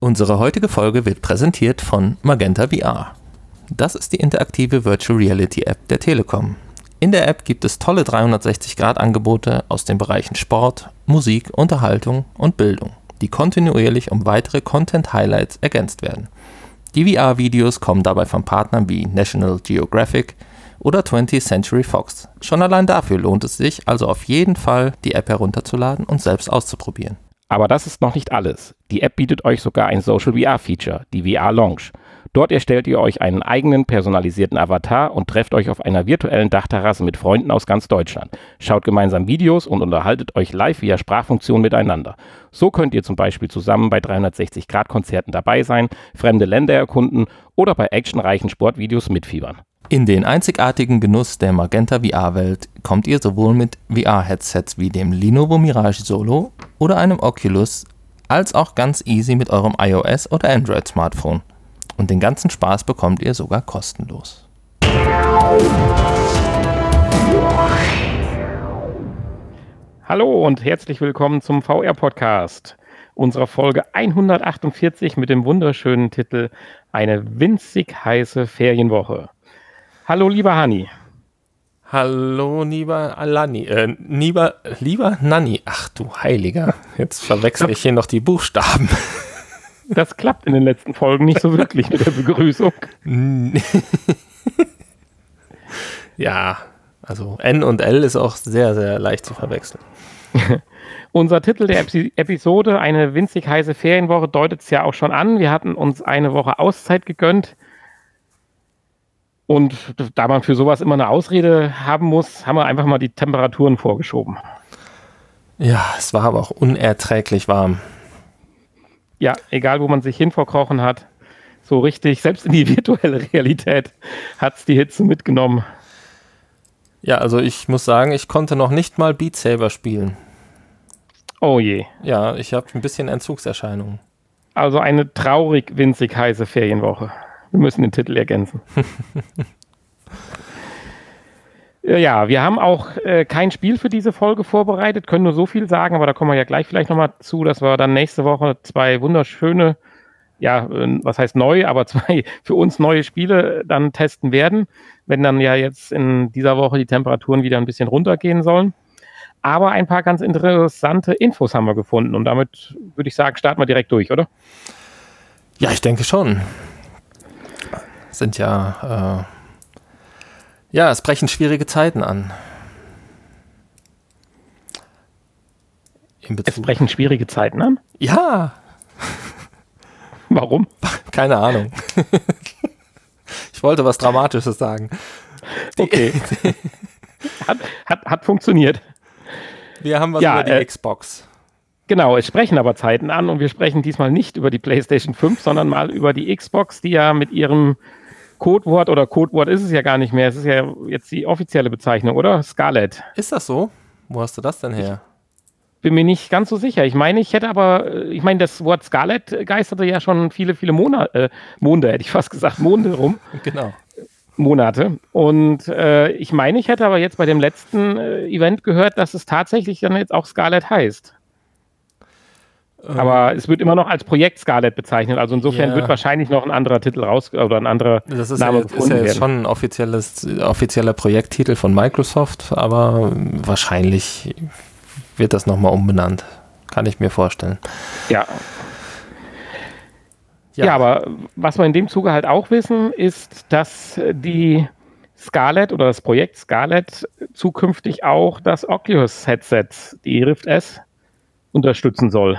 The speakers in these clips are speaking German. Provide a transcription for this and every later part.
Unsere heutige Folge wird präsentiert von Magenta VR. Das ist die interaktive Virtual Reality App der Telekom. In der App gibt es tolle 360-Grad-Angebote aus den Bereichen Sport, Musik, Unterhaltung und Bildung, die kontinuierlich um weitere Content-Highlights ergänzt werden. Die VR-Videos kommen dabei von Partnern wie National Geographic oder 20th Century Fox. Schon allein dafür lohnt es sich also auf jeden Fall, die App herunterzuladen und selbst auszuprobieren. Aber das ist noch nicht alles. Die App bietet euch sogar ein Social VR-Feature, die VR Lounge. Dort erstellt ihr euch einen eigenen personalisierten Avatar und trefft euch auf einer virtuellen Dachterrasse mit Freunden aus ganz Deutschland. Schaut gemeinsam Videos und unterhaltet euch live via Sprachfunktion miteinander. So könnt ihr zum Beispiel zusammen bei 360-Grad-Konzerten dabei sein, fremde Länder erkunden oder bei actionreichen Sportvideos mitfiebern. In den einzigartigen Genuss der Magenta VR-Welt kommt ihr sowohl mit VR-Headsets wie dem Lenovo Mirage Solo oder einem Oculus, als auch ganz easy mit eurem iOS- oder Android-Smartphone. Und den ganzen Spaß bekommt ihr sogar kostenlos. Hallo und herzlich willkommen zum VR-Podcast, unserer Folge 148 mit dem wunderschönen Titel Eine winzig heiße Ferienwoche. Hallo, lieber Hanni. Hallo, lieber Alani. Lieber Nanni. Ach du Heiliger, jetzt verwechsel ich hier noch die Buchstaben. Das klappt in den letzten Folgen nicht so wirklich mit der Begrüßung. Ja, also N und L ist auch sehr, sehr leicht zu verwechseln. Unser Titel der Episode, eine winzig heiße Ferienwoche, deutet es ja auch schon an. Wir hatten uns eine Woche Auszeit gegönnt. Und da man für sowas immer eine Ausrede haben muss, haben wir einfach mal die Temperaturen vorgeschoben. Ja, es war aber auch unerträglich warm. Ja, egal wo man sich hin verkrochen hat, so richtig, selbst in die virtuelle Realität hat es die Hitze mitgenommen. Ja, also ich muss sagen, ich konnte noch nicht mal Beat Saber spielen. Oh je. Ja, ich habe ein bisschen Entzugserscheinungen. Also eine traurig winzig heiße Ferienwoche. Wir müssen den Titel ergänzen. Ja, wir haben auch kein Spiel für diese Folge vorbereitet, können nur so viel sagen, aber da kommen wir ja gleich vielleicht nochmal zu, dass wir dann nächste Woche zwei wunderschöne, ja, was heißt neu, aber zwei für uns neue Spiele dann testen werden, wenn dann ja jetzt in dieser Woche die Temperaturen wieder ein bisschen runtergehen sollen. Aber ein paar ganz interessante Infos haben wir gefunden und damit würde ich sagen, starten wir direkt durch, oder? Ja, ich denke schon. Sind ja, es brechen schwierige Zeiten an. Es brechen schwierige Zeiten an? Ja. Warum? Keine Ahnung. Ich wollte was Dramatisches sagen. Okay. Hat funktioniert. Wir haben was über die Xbox. Genau, es sprechen aber Zeiten an und wir sprechen diesmal nicht über die PlayStation 5, sondern mal über die Xbox, die ja mit ihrem Codewort, oder Codewort ist es ja gar nicht mehr, es ist ja jetzt die offizielle Bezeichnung, oder? Scarlett. Ist das so? Wo hast du das denn her? Bin mir nicht ganz so sicher. Ich meine, das Wort Scarlett geisterte ja schon viele, viele Monde, hätte ich fast gesagt, Monde rum. Genau. Monate. Und ich meine, ich hätte aber jetzt bei dem letzten Event gehört, dass es tatsächlich dann jetzt auch Scarlett heißt. Aber es wird immer noch als Projekt Scarlett bezeichnet. Also insofern wird wahrscheinlich noch ein anderer Titel oder ein anderer Name gefunden werden. Das ist ja jetzt schon ein offizieller Projekttitel von Microsoft, aber wahrscheinlich wird das nochmal umbenannt. Kann ich mir vorstellen. Ja, aber was wir in dem Zuge halt auch wissen, ist, dass die Scarlett oder das Projekt Scarlett zukünftig auch das Oculus-Headset, die Rift S, unterstützen soll.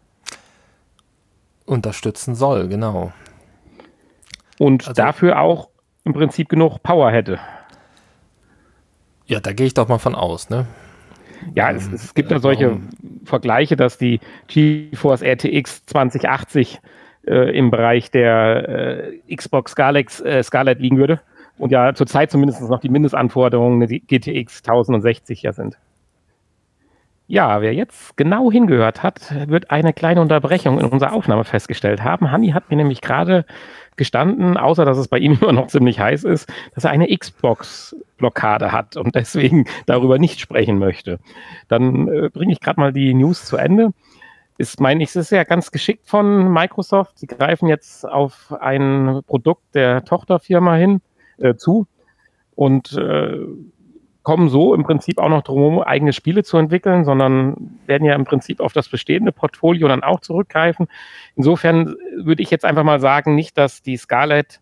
Genau. Und also, dafür auch im Prinzip genug Power hätte. Ja, da gehe ich doch mal von aus, ne? Ja, es gibt ja solche Vergleiche, dass die GeForce RTX 2080 im Bereich der Xbox Scarlett liegen würde. Und ja, zurzeit zumindest noch die Mindestanforderungen die GTX 1060 ja sind. Ja, wer jetzt genau hingehört hat, wird eine kleine Unterbrechung in unserer Aufnahme festgestellt haben. Hanni hat mir nämlich gerade gestanden, außer dass es bei ihm immer noch ziemlich heiß ist, dass er eine Xbox-Blockade hat und deswegen darüber nicht sprechen möchte. Dann bringe ich gerade mal die News zu Ende. Es ist ja ganz geschickt von Microsoft. Sie greifen jetzt auf ein Produkt der Tochterfirma zu und kommen so im Prinzip auch noch drum, eigene Spiele zu entwickeln, sondern werden ja im Prinzip auf das bestehende Portfolio dann auch zurückgreifen. Insofern würde ich jetzt einfach mal sagen, nicht, dass die Scarlett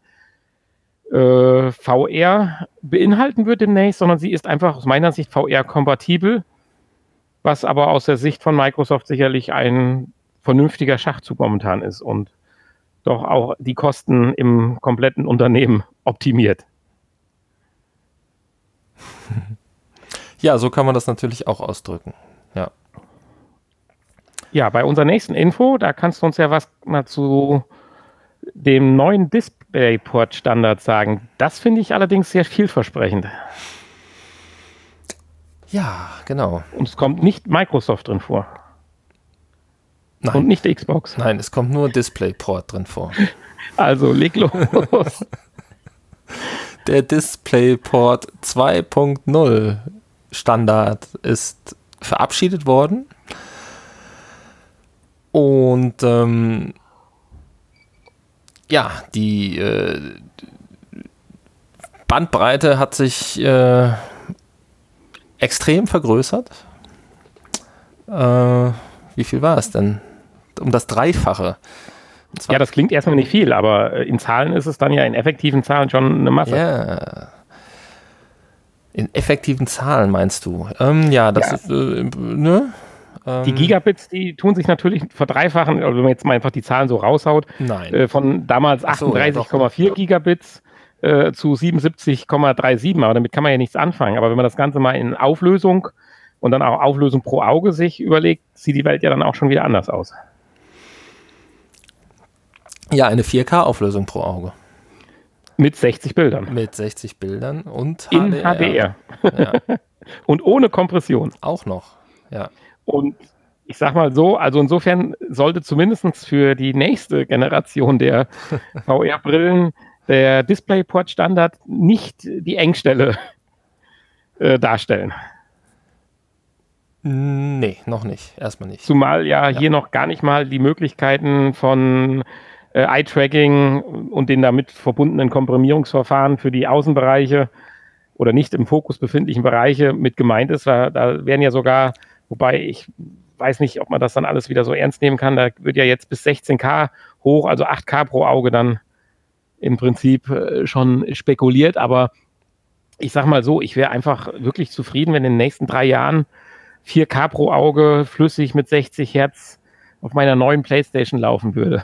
VR beinhalten wird demnächst, sondern sie ist einfach aus meiner Sicht VR-kompatibel, was aber aus der Sicht von Microsoft sicherlich ein vernünftiger Schachzug momentan ist und doch auch die Kosten im kompletten Unternehmen optimiert. Ja, so kann man das natürlich auch ausdrücken. Ja. Ja, bei unserer nächsten Info, da kannst du uns ja was mal zu dem neuen DisplayPort-Standard sagen. Das finde ich allerdings sehr vielversprechend. Ja, genau. Und es kommt nicht Microsoft drin vor. Nein. Und nicht Xbox. Nein, es kommt nur DisplayPort drin vor. Also leg los. Der DisplayPort 2.0 Standard ist verabschiedet worden. Und die Bandbreite hat sich extrem vergrößert. Wie viel war es denn? Um das Dreifache. Ja, das klingt erstmal nicht viel, aber in Zahlen ist es dann ja in effektiven Zahlen schon eine Masse. Ja. In effektiven Zahlen meinst du? Ist, ne? Die Gigabits, die tun sich natürlich verdreifachen, also wenn man jetzt mal einfach die Zahlen so raushaut, von damals 38,4 Gigabits zu 77,37, aber damit kann man ja nichts anfangen. Aber wenn man das Ganze mal in Auflösung und dann auch Auflösung pro Auge sich überlegt, sieht die Welt ja dann auch schon wieder anders aus. Ja, eine 4K-Auflösung pro Auge. Mit 60 Bildern. Mit 60 Bildern und HDR. In HDR. Ja. Und ohne Kompression. Auch noch, ja. Und ich sag mal so, also insofern sollte zumindest für die nächste Generation der VR-Brillen der DisplayPort-Standard nicht die Engstelle darstellen. Nee, noch nicht. Erstmal nicht. Zumal hier noch gar nicht mal die Möglichkeiten von Eye-Tracking und den damit verbundenen Komprimierungsverfahren für die Außenbereiche oder nicht im Fokus befindlichen Bereiche mit gemeint ist. Da werden ja sogar, wobei ich weiß nicht, ob man das dann alles wieder so ernst nehmen kann, da wird ja jetzt bis 16K hoch, also 8K pro Auge dann im Prinzip schon spekuliert, aber ich sag mal so, ich wäre einfach wirklich zufrieden, wenn in den nächsten 3 Jahren 4K pro Auge flüssig mit 60 Hertz auf meiner neuen PlayStation laufen würde.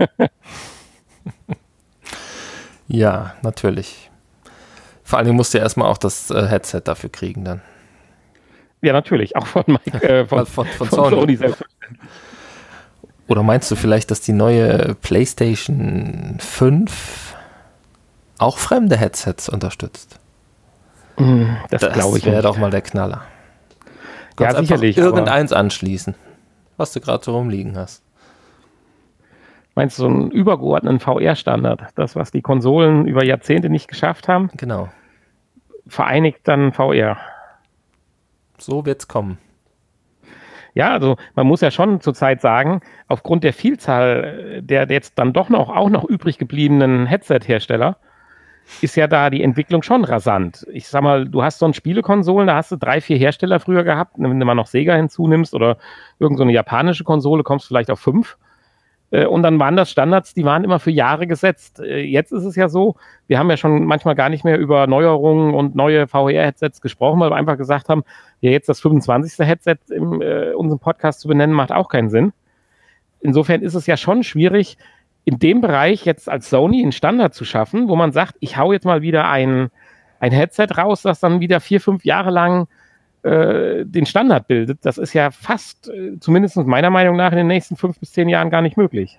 Ja, natürlich. Vor allem musst du ja erstmal auch das Headset dafür kriegen dann. Ja, natürlich, auch von Sony selbstverständlich. Oder meinst du vielleicht, dass die neue PlayStation 5 auch fremde Headsets unterstützt? Das glaube ich nicht. Das wäre doch mal der Knaller. Ja, sicherlich. Irgendeins anschließen, was du gerade so rumliegen hast. Meinst du so einen übergeordneten VR-Standard? Das, was die Konsolen über Jahrzehnte nicht geschafft haben? Genau. Vereinigt dann VR. So wird's kommen. Ja, also man muss ja schon zurzeit sagen, aufgrund der Vielzahl der jetzt dann doch auch noch übrig gebliebenen Headset-Hersteller ist ja da die Entwicklung schon rasant. Ich sag mal, du hast so ein Spielekonsolen, da hast du 3, 4 Hersteller früher gehabt. Wenn du mal noch Sega hinzunimmst oder irgend so eine japanische Konsole, kommst du vielleicht auf 5. Und dann waren das Standards, die waren immer für Jahre gesetzt. Jetzt ist es ja so, wir haben ja schon manchmal gar nicht mehr über Neuerungen und neue VR-Headsets gesprochen, weil wir einfach gesagt haben, ja, jetzt das 25. Headset in unserem Podcast zu benennen, macht auch keinen Sinn. Insofern ist es ja schon schwierig, in dem Bereich jetzt als Sony einen Standard zu schaffen, wo man sagt, ich hau jetzt mal wieder ein Headset raus, das dann wieder 4, 5 Jahre lang den Standard bildet. Das ist ja fast, zumindest meiner Meinung nach, in den nächsten 5 bis 10 Jahren gar nicht möglich.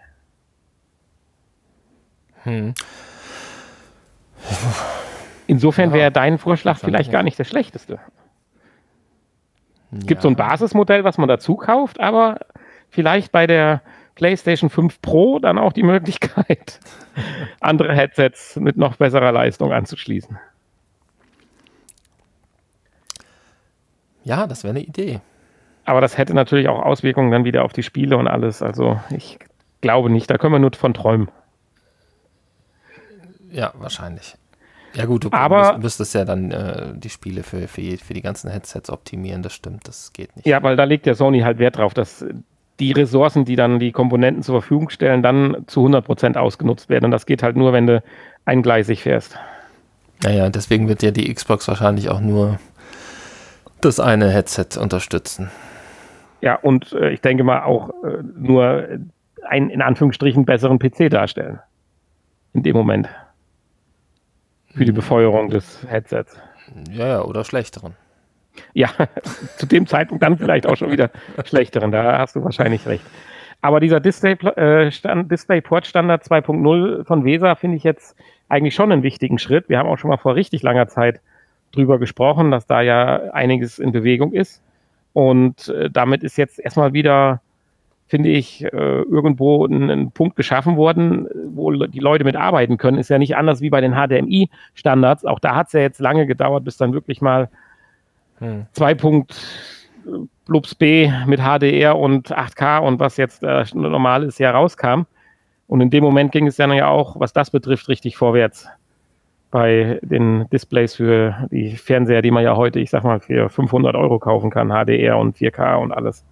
Insofern wäre dein Vorschlag vielleicht gar nicht der schlechteste. Es gibt so ein Basismodell, was man dazu kauft, aber vielleicht bei der PlayStation 5 Pro dann auch die Möglichkeit, andere Headsets mit noch besserer Leistung anzuschließen. Ja, das wäre eine Idee. Aber das hätte natürlich auch Auswirkungen dann wieder auf die Spiele und alles. Also ich glaube nicht, da können wir nur von träumen. Ja, wahrscheinlich. Ja gut, du müsstest ja dann die Spiele für die ganzen Headsets optimieren, das stimmt, das geht nicht. Ja, weil da legt der Sony halt Wert drauf, dass die Ressourcen, die dann die Komponenten zur Verfügung stellen, dann zu 100% ausgenutzt werden. Und das geht halt nur, wenn du eingleisig fährst. Naja, deswegen wird ja die Xbox wahrscheinlich auch nur das eine Headset unterstützen. Ja, und ich denke mal auch nur einen in Anführungsstrichen besseren PC darstellen. In dem Moment. Für die Befeuerung des Headsets. Ja, oder schlechteren. Ja, zu dem Zeitpunkt dann vielleicht auch schon wieder schlechteren. Da hast du wahrscheinlich recht. Aber dieser DisplayPort-Standard 2.0 von VESA finde ich jetzt eigentlich schon einen wichtigen Schritt. Wir haben auch schon mal vor richtig langer Zeit drüber gesprochen, dass da ja einiges in Bewegung ist. Und damit ist jetzt erstmal wieder, finde ich, irgendwo ein Punkt geschaffen worden, wo die Leute mitarbeiten können. Ist ja nicht anders wie bei den HDMI-Standards. Auch da hat es ja jetzt lange gedauert, bis dann wirklich mal 2.Blubs-B mit HDR und 8K und was jetzt normal ist, ja rauskam. Und in dem Moment ging es dann ja auch, was das betrifft, richtig vorwärts bei den Displays für die Fernseher, die man ja heute, ich sag mal, für 500 € kaufen kann, HDR und 4K und alles.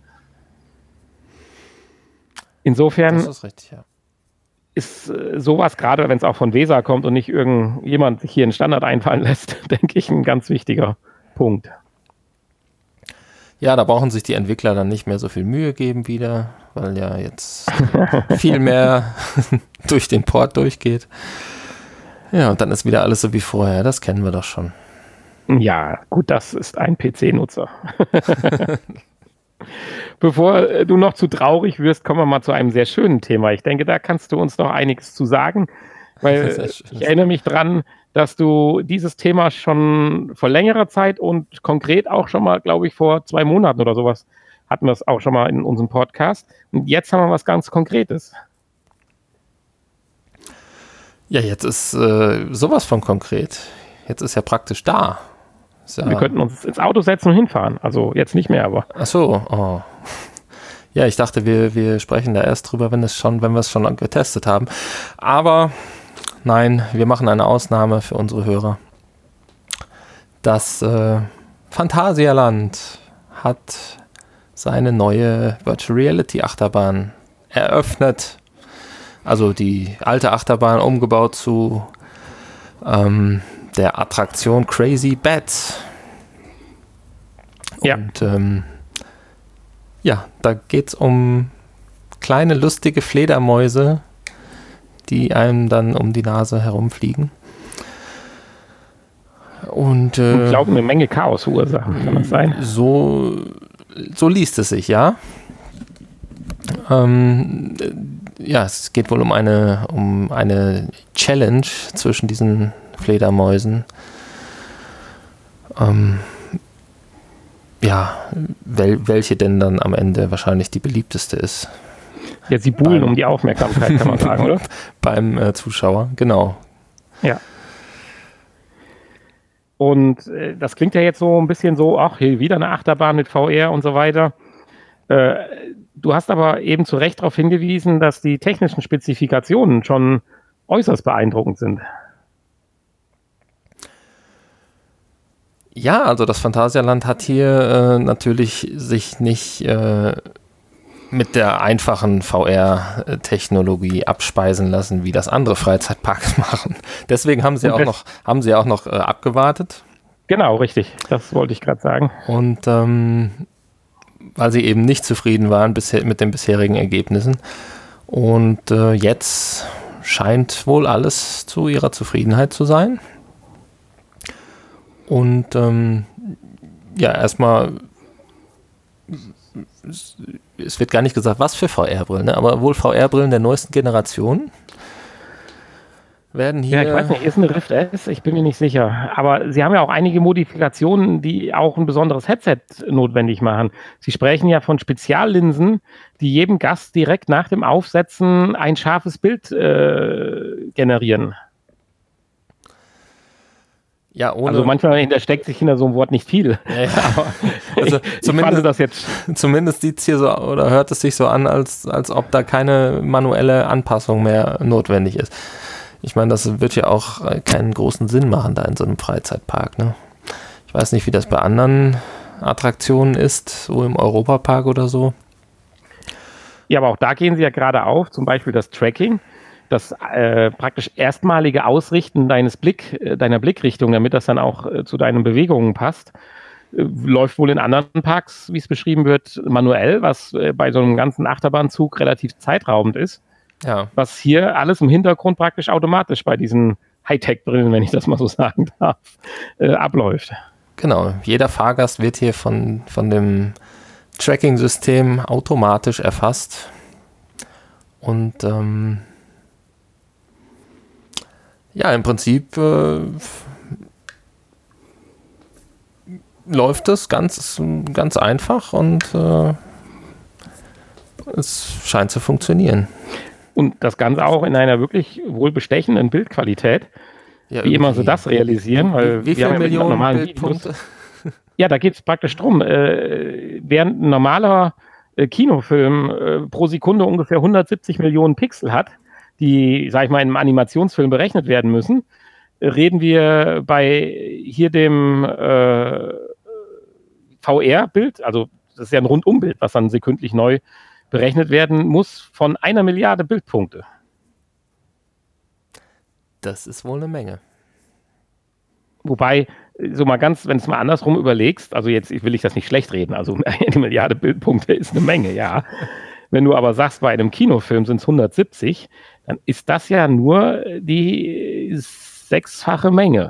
Insofern das ist richtig, ja. Ist sowas, gerade wenn es auch von VESA kommt und nicht irgendjemand sich hier einen Standard einfallen lässt, denke ich, ein ganz wichtiger Punkt. Ja, da brauchen sich die Entwickler dann nicht mehr so viel Mühe geben wieder, weil ja jetzt viel mehr durch den Port durchgeht. Ja, und dann ist wieder alles so wie vorher, das kennen wir doch schon. Ja, gut, das ist ein PC-Nutzer. Bevor du noch zu traurig wirst, kommen wir mal zu einem sehr schönen Thema. Ich denke, da kannst du uns noch einiges zu sagen, weil ich erinnere mich dran, dass du dieses Thema schon vor längerer Zeit und konkret auch schon mal, glaube ich, vor 2 Monaten oder sowas hatten wir es auch schon mal in unserem Podcast. Und jetzt haben wir was ganz Konkretes. Ja, jetzt ist sowas von konkret. Jetzt ist ja praktisch da. Ja. Wir könnten uns ins Auto setzen und hinfahren. Also jetzt nicht mehr, aber. Ach so, oh. Ja, ich dachte, wir sprechen da erst drüber, wenn wir es schon getestet haben. Aber nein, wir machen eine Ausnahme für unsere Hörer. Das Phantasialand hat seine neue Virtual Reality Achterbahn eröffnet. Also die alte Achterbahn umgebaut zu der Attraktion Crazy Bats. Ja. Und ja, da geht es um kleine, lustige Fledermäuse, die einem dann um die Nase herumfliegen. Und ich glaube, eine Menge Chaos verursachen, kann das sein? So liest es sich, ja. Ja, es geht wohl um eine Challenge zwischen diesen Fledermäusen. Ja, welche denn dann am Ende wahrscheinlich die beliebteste ist. Ja, sie buhlen um die Aufmerksamkeit, kann man sagen, oder? Beim Zuschauer, genau. Ja. Und das klingt ja jetzt so ein bisschen so, ach, hier wieder eine Achterbahn mit VR und so weiter. Du hast aber eben zu Recht darauf hingewiesen, dass die technischen Spezifikationen schon äußerst beeindruckend sind. Ja, also das Phantasialand hat hier natürlich sich nicht mit der einfachen VR-Technologie abspeisen lassen, wie das andere Freizeitparks machen. Deswegen haben sie auch noch abgewartet. Genau, richtig. Das wollte ich gerade sagen. Und weil sie eben nicht zufrieden waren mit den bisherigen Ergebnissen. Und jetzt scheint wohl alles zu ihrer Zufriedenheit zu sein. Und ja, erstmal, es wird gar nicht gesagt, was für VR-Brillen, ne? Aber wohl VR-Brillen der neuesten Generation werden hier. Ja, ich weiß nicht, ist eine Rift S? Ich bin mir nicht sicher. Aber sie haben ja auch einige Modifikationen, die auch ein besonderes Headset notwendig machen. Sie sprechen ja von Speziallinsen, die jedem Gast direkt nach dem Aufsetzen ein scharfes Bild generieren. Ja, also manchmal hintersteckt sich hinter so einem Wort nicht viel. Ja, aber also zumindest sieht es hier so oder hört es sich so an, als ob da keine manuelle Anpassung mehr notwendig ist. Ich meine, das wird ja auch keinen großen Sinn machen da in so einem Freizeitpark. Ne? Ich weiß nicht, wie das bei anderen Attraktionen ist, so im Europapark oder so. Ja, aber auch da gehen sie ja gerade auf, zum Beispiel das Tracking. Das praktisch erstmalige Ausrichten deiner Blickrichtung, damit das dann auch zu deinen Bewegungen passt, läuft wohl in anderen Parks, wie es beschrieben wird, manuell, was bei so einem ganzen Achterbahnzug relativ zeitraubend ist. Ja. Was hier alles im Hintergrund praktisch automatisch bei diesen Hightech-Brillen, wenn ich das mal so sagen darf, abläuft. Genau, jeder Fahrgast wird hier von dem Tracking-System automatisch erfasst und ja, im Prinzip läuft das ganz einfach und es scheint zu funktionieren. Und das Ganze auch in einer wirklich wohlbestechenden Bildqualität. Ja, wie immer sie das realisieren. Weil wie viele Millionen Bildpunkte? Ja, da geht es praktisch drum. Während ein normaler Kinofilm pro Sekunde ungefähr 170 Millionen Pixel hat, die, sag ich mal, in einem Animationsfilm berechnet werden müssen, reden wir bei hier dem VR-Bild, also das ist ja ein Rundumbild, was dann sekündlich neu berechnet werden muss, von 1 Milliarde Bildpunkte. Das ist wohl eine Menge. Wobei, so mal ganz, wenn du es mal andersrum überlegst, also jetzt will ich das nicht schlecht reden, also 1 Milliarde Bildpunkte ist eine Menge, ja. Wenn du aber sagst, bei einem Kinofilm sind es 170, dann ist das ja nur die 6-fache Menge.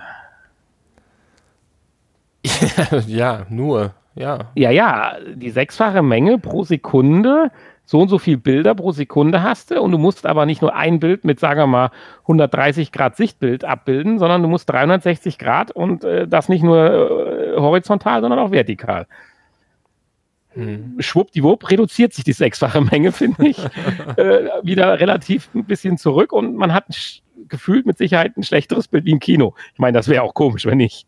Ja, nur, ja. Ja, die 6-fache Menge pro Sekunde, so und so viel Bilder pro Sekunde hast du und du musst aber nicht nur ein Bild mit, sagen wir mal, 130 Grad Sichtbild abbilden, sondern du musst 360 Grad und das nicht nur horizontal, sondern auch vertikal. Schwuppdiwupp reduziert sich die 6-fache Menge, finde ich, wieder relativ ein bisschen zurück und man hat gefühlt mit Sicherheit ein schlechteres Bild wie im Kino. Ich meine, das wäre auch komisch, wenn nicht.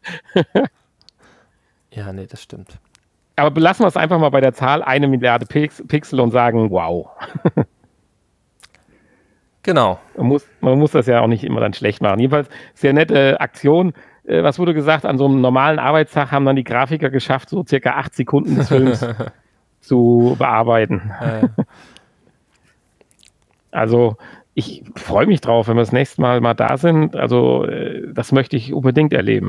Ja, nee, das stimmt. Aber belassen wir es einfach mal bei der Zahl 1 Milliarde Pixel und sagen, wow. Genau. Man muss das ja auch nicht immer dann schlecht machen. Jedenfalls sehr nette Aktion. Was wurde gesagt, an so einem normalen Arbeitstag haben dann die Grafiker geschafft, so circa 8 Sekunden des Films zu bearbeiten. Also ich freue mich drauf, wenn wir das nächste Mal da sind. Also das möchte ich unbedingt erleben.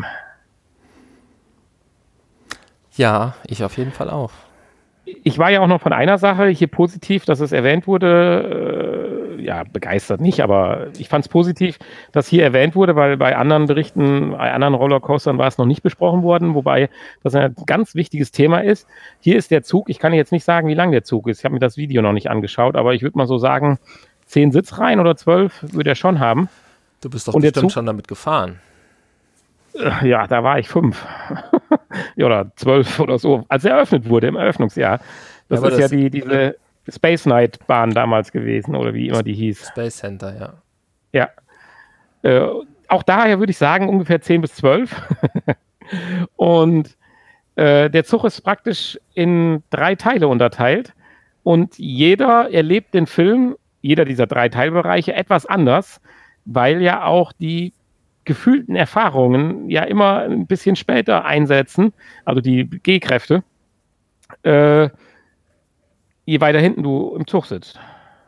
Ja, ich auf jeden Fall auch. Ich war ja auch noch von einer Sache hier positiv, dass es erwähnt wurde, ja, begeistert nicht, aber ich fand es positiv, dass hier erwähnt wurde, weil bei anderen Berichten, bei anderen Rollercoastern war es noch nicht besprochen worden, wobei das ein ganz wichtiges Thema ist. Hier ist der Zug, ich kann jetzt nicht sagen, wie lang der Zug ist, ich habe mir das Video noch nicht angeschaut, aber ich würde mal so sagen, 10 Sitzreihen oder 12 würde er schon haben. Du bist doch und bestimmt schon damit gefahren. Ja, da war ich 5 oder 12 oder so, als er eröffnet wurde, im Eröffnungsjahr. Das ist ja diese Space Night Bahn damals gewesen oder wie immer die hieß. Space Center, ja. Ja. Auch daher würde ich sagen ungefähr 10 bis 12. Und der Zug ist praktisch in 3 Teile unterteilt und jeder erlebt den Film, jeder dieser 3 Teilbereiche etwas anders, weil ja auch die gefühlten Erfahrungen ja immer ein bisschen später einsetzen, also die G-Kräfte, je weiter hinten du im Zug sitzt.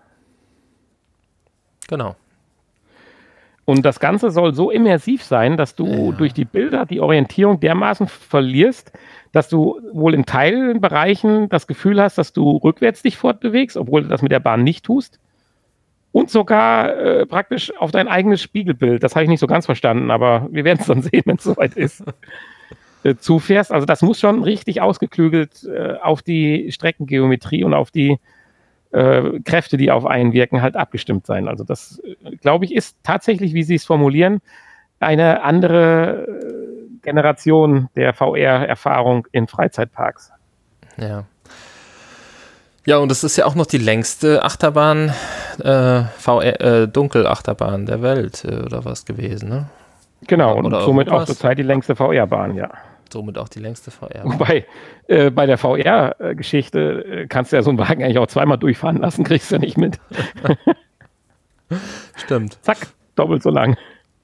Genau. Und das Ganze soll so immersiv sein, dass du durch die Bilder die Orientierung dermaßen verlierst, dass du wohl in Teilbereichen das Gefühl hast, dass du rückwärts dich fortbewegst, obwohl du das mit der Bahn nicht tust. Und sogar praktisch auf dein eigenes Spiegelbild, das habe ich nicht so ganz verstanden, aber wir werden es dann sehen, wenn es soweit ist, zufährst. Also das muss schon richtig ausgeklügelt auf die Streckengeometrie und auf die Kräfte, die auf einen wirken, halt abgestimmt sein. Also das, glaube ich, ist tatsächlich, wie Sie es formulieren, eine andere Generation der VR-Erfahrung in Freizeitparks. Ja. Ja, und es ist ja auch noch die längste Achterbahn, VR, Dunkelachterbahn der Welt oder was gewesen, ne? Genau, und oder somit Europas. auch zurzeit die längste VR-Bahn, ja. Somit auch die längste VR. Wobei, bei der VR-Geschichte kannst du ja so einen Wagen eigentlich auch zweimal durchfahren lassen, kriegst du nicht mit. Stimmt. Zack, doppelt so lang.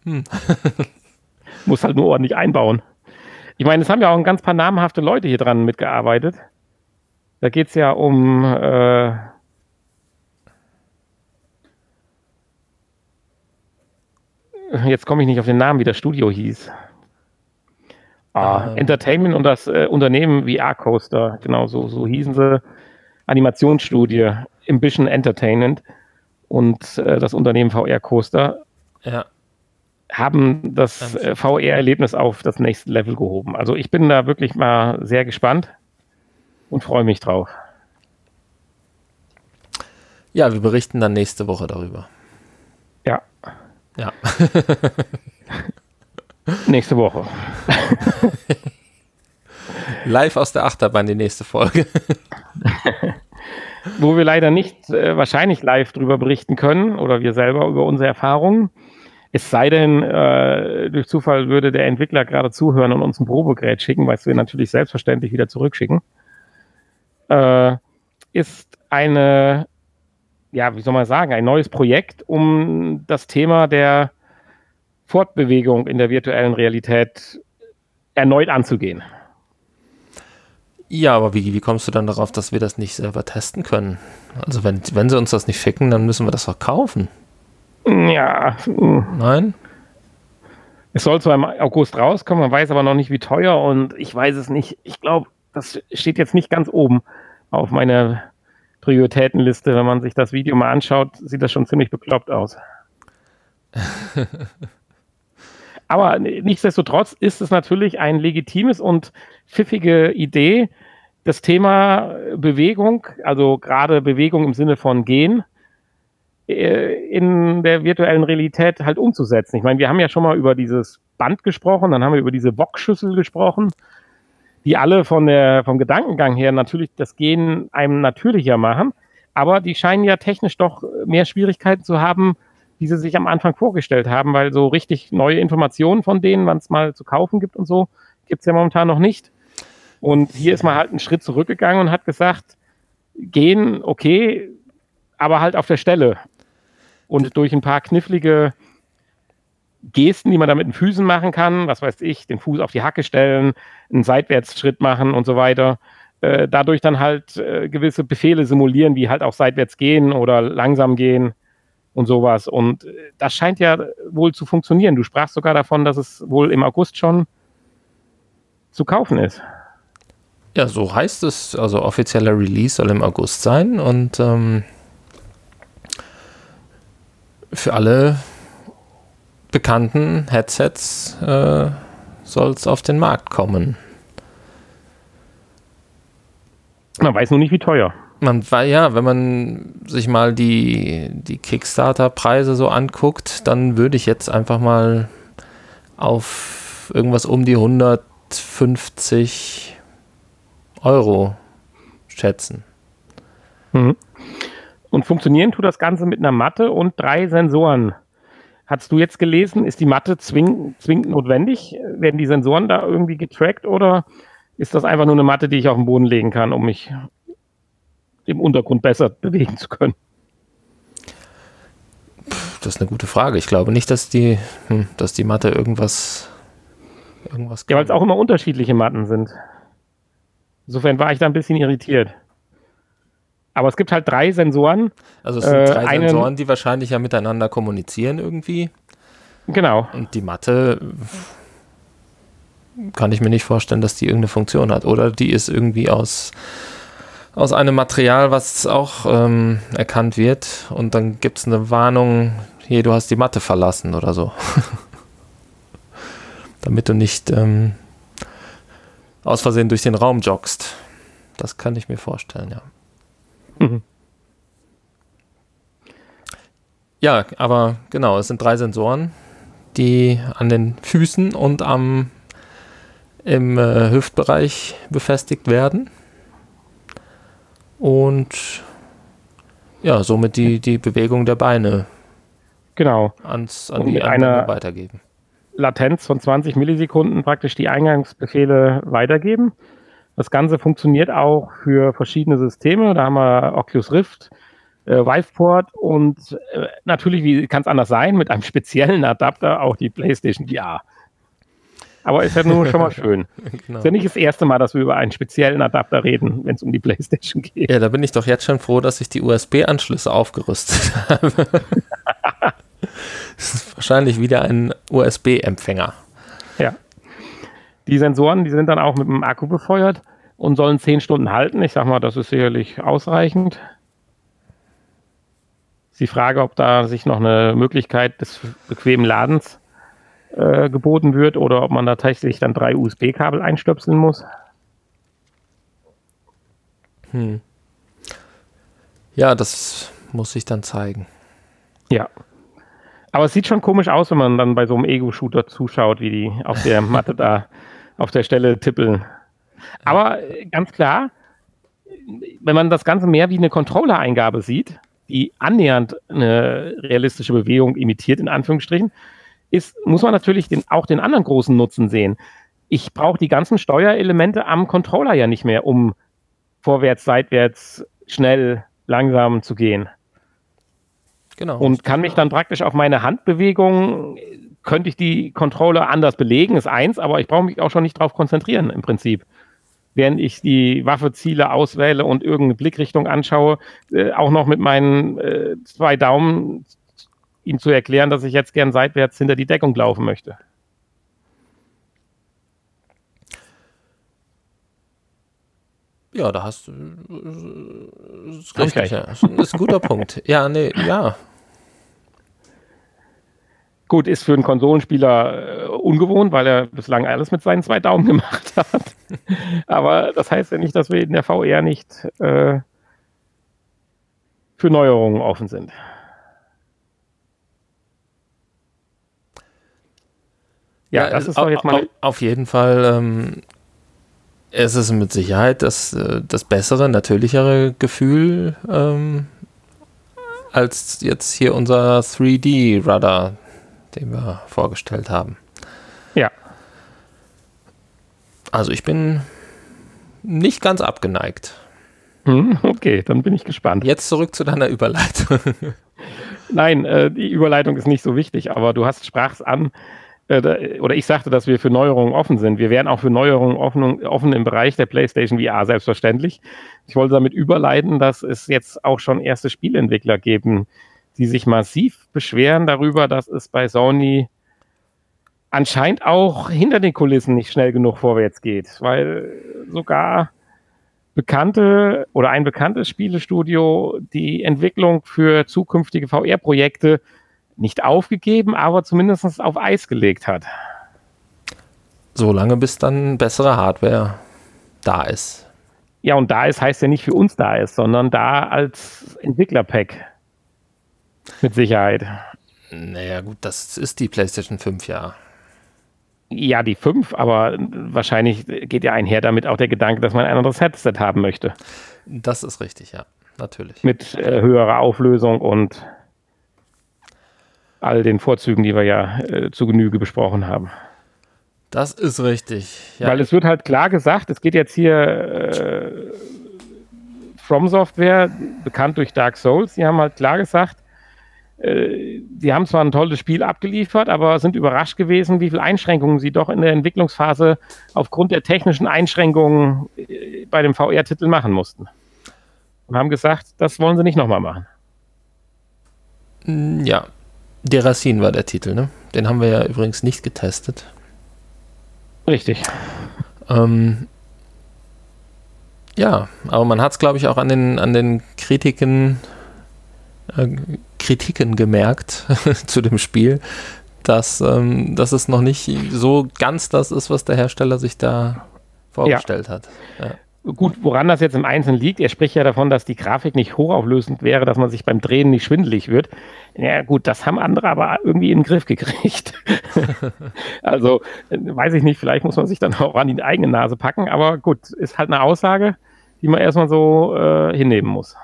Muss halt nur ordentlich einbauen. Ich meine, es haben ja auch ein ganz paar namhafte Leute hier dran mitgearbeitet. Da geht es ja um jetzt komme ich nicht auf den Namen, wie das Studio hieß. Entertainment und das Unternehmen VR Coaster, genau so hießen sie. Animationsstudie, Ambition Entertainment und das Unternehmen VR Coaster haben das VR-Erlebnis auf das nächste Level gehoben. Also ich bin da wirklich mal sehr gespannt und freue mich drauf. Ja, wir berichten dann nächste Woche darüber. Ja. Ja. Nächste Woche. Live aus der Achterbahn die nächste Folge. Wo wir leider nicht wahrscheinlich live drüber berichten können oder wir selber über unsere Erfahrungen. Es sei denn, durch Zufall würde der Entwickler gerade zuhören und uns ein Probegerät schicken, was wir natürlich selbstverständlich wieder zurückschicken. Ist eine, ja, wie soll man sagen, ein neues Projekt, um das Thema der Fortbewegung in der virtuellen Realität erneut anzugehen. Ja, aber wie kommst du dann darauf, dass wir das nicht selber testen können? Also wenn sie uns das nicht schicken, dann müssen wir das auch kaufen. Ja. Nein? Es soll zwar im August rauskommen, man weiß aber noch nicht, wie teuer und ich weiß es nicht. Ich glaube, das steht jetzt nicht ganz oben auf meiner Prioritätenliste. Wenn man sich das Video mal anschaut, sieht das schon ziemlich bekloppt aus. Aber nichtsdestotrotz ist es natürlich ein legitimes und pfiffige Idee, das Thema Bewegung, also gerade Bewegung im Sinne von Gehen, in der virtuellen Realität halt umzusetzen. Ich meine, wir haben ja schon mal über dieses Band gesprochen, dann haben wir über diese Wok-Schüssel gesprochen, die alle vom Gedankengang her natürlich das Gehen einem natürlicher machen, aber die scheinen ja technisch doch mehr Schwierigkeiten zu haben, die sie sich am Anfang vorgestellt haben, weil so richtig neue Informationen von denen, wann es mal zu kaufen gibt und so, gibt es ja momentan noch nicht. Und hier ist man halt einen Schritt zurückgegangen und hat gesagt, Gehen, okay, aber halt auf der Stelle. Und durch ein paar knifflige Gesten, die man da mit den Füßen machen kann, was weiß ich, den Fuß auf die Hacke stellen, einen Seitwärtsschritt machen und so weiter, dadurch dann halt gewisse Befehle simulieren, wie halt auch seitwärts gehen oder langsam gehen und sowas. Und das scheint ja wohl zu funktionieren. Du sprachst sogar davon, dass es wohl im August schon zu kaufen ist. Ja, so heißt es. Also offizieller Release soll im August sein und für alle bekannten Headsets soll es auf den Markt kommen. Man weiß nur nicht, wie teuer. Wenn man sich mal die Kickstarter-Preise so anguckt, dann würde ich jetzt einfach mal auf irgendwas um die 150 Euro schätzen. Mhm. Und funktionieren tut das Ganze mit einer Matte und 3 Sensoren. Hast du jetzt gelesen, ist die Matte zwingend notwendig? Werden die Sensoren da irgendwie getrackt oder ist das einfach nur eine Matte, die ich auf den Boden legen kann, um mich im Untergrund besser bewegen zu können? Das ist eine gute Frage. Ich glaube nicht, dass die Matte irgendwas kann. Ja, weil es auch immer unterschiedliche Matten sind. Insofern war ich da ein bisschen irritiert. Aber es gibt halt 3 Sensoren. Also es sind 3 Sensoren, die wahrscheinlich ja miteinander kommunizieren irgendwie. Genau. Und die Matte kann ich mir nicht vorstellen, dass die irgendeine Funktion hat. Oder die ist irgendwie aus einem Material, was auch erkannt wird. Und dann gibt es eine Warnung, hier, du hast die Matte verlassen oder so. Damit du nicht aus Versehen durch den Raum joggst. Das kann ich mir vorstellen, ja. Mhm. Ja, aber genau, es sind 3 Sensoren, die an den Füßen und im Hüftbereich befestigt werden und ja, somit die Bewegung der Beine genau an die Anwender weitergeben. Latenz von 20 Millisekunden praktisch die Eingangsbefehle weitergeben. Das Ganze funktioniert auch für verschiedene Systeme. Da haben wir Oculus Rift, Viveport und natürlich, wie kann es anders sein, mit einem speziellen Adapter auch die PlayStation VR. Aber ist ja nur schon mal schön. Genau. Ist ja nicht das erste Mal, dass wir über einen speziellen Adapter reden, wenn es um die PlayStation geht. Ja, da bin ich doch jetzt schon froh, dass ich die USB-Anschlüsse aufgerüstet habe. Das ist wahrscheinlich wieder ein USB-Empfänger. Ja. Die Sensoren, die sind dann auch mit dem Akku befeuert und sollen 10 Stunden halten. Ich sag mal, das ist sicherlich ausreichend. Ist die Frage, ob da sich noch eine Möglichkeit des bequemen Ladens geboten wird oder ob man da tatsächlich dann 3 USB-Kabel einstöpseln muss. Ja, das muss sich dann zeigen. Ja. Aber es sieht schon komisch aus, wenn man dann bei so einem Ego-Shooter zuschaut, wie die auf der Matte da auf der Stelle tippeln. Aber ganz klar, wenn man das Ganze mehr wie eine Controller-Eingabe sieht, die annähernd eine realistische Bewegung imitiert, in Anführungsstrichen, muss man natürlich auch den anderen großen Nutzen sehen. Ich brauche die ganzen Steuerelemente am Controller ja nicht mehr, um vorwärts, seitwärts, schnell, langsam zu gehen. Genau. Und kann mich dann praktisch auf meine Handbewegung, könnte ich die Controller anders belegen, ist eins, aber ich brauche mich auch schon nicht drauf konzentrieren im Prinzip. Während ich die Waffeziele auswähle und irgendeine Blickrichtung anschaue, auch noch mit meinen 2 Daumen ihm zu erklären, dass ich jetzt gern seitwärts hinter die Deckung laufen möchte. Ja, da hast du ist richtig, ja. Das ist ein guter Punkt. Ja, nee, ja. Gut, ist für einen Konsolenspieler ungewohnt, weil er bislang alles mit seinen 2 Daumen gemacht hat. Aber das heißt ja nicht, dass wir in der VR nicht für Neuerungen offen sind. Ja, das ist doch jetzt mal auf jeden Fall. Es ist mit Sicherheit das bessere, natürlichere Gefühl als jetzt hier unser 3D-Rudder, den wir vorgestellt haben. Ja. Also ich bin nicht ganz abgeneigt. Okay, dann bin ich gespannt. Jetzt zurück zu deiner Überleitung. Nein, die Überleitung ist nicht so wichtig, aber du sprach's an, oder ich sagte, dass wir für Neuerungen offen sind. Wir wären auch für Neuerungen offen im Bereich der PlayStation VR, selbstverständlich. Ich wollte damit überleiten, dass es jetzt auch schon erste Spieleentwickler geben, die sich massiv beschweren darüber, dass es bei Sony anscheinend auch hinter den Kulissen nicht schnell genug vorwärts geht, weil sogar ein bekanntes Spielestudio die Entwicklung für zukünftige VR-Projekte nicht aufgegeben, aber zumindest auf Eis gelegt hat. Solange bis dann bessere Hardware da ist. Ja, und da ist, heißt ja nicht für uns da ist, sondern da als Entwicklerpack. Mit Sicherheit. Naja, gut, das ist die PlayStation 5, ja. Ja, die 5, aber wahrscheinlich geht ja einher damit auch der Gedanke, dass man ein anderes Headset haben möchte. Das ist richtig, ja, natürlich. Mit höherer Auflösung und all den Vorzügen, die wir ja zu Genüge besprochen haben. Das ist richtig. Ja. Weil es wird halt klar gesagt, es geht jetzt hier From Software, bekannt durch Dark Souls, die haben halt klar gesagt, die haben zwar ein tolles Spiel abgeliefert, aber sind überrascht gewesen, wie viele Einschränkungen sie doch in der Entwicklungsphase aufgrund der technischen Einschränkungen bei dem VR-Titel machen mussten. Und haben gesagt, das wollen sie nicht nochmal machen. Ja, Derasin war der Titel, ne? Den haben wir ja übrigens nicht getestet. Richtig. Ja, aber man hat es, glaube ich, auch an den Kritiken gemerkt zu dem Spiel, dass es noch nicht so ganz das ist, was der Hersteller sich da vorgestellt hat. Ja. Gut, woran das jetzt im Einzelnen liegt, er spricht ja davon, dass die Grafik nicht hochauflösend wäre, dass man sich beim Drehen nicht schwindelig wird. Ja gut, das haben andere aber irgendwie in den Griff gekriegt. Also, weiß ich nicht, vielleicht muss man sich dann auch an die eigene Nase packen, aber gut, ist halt eine Aussage, die man erstmal so hinnehmen muss.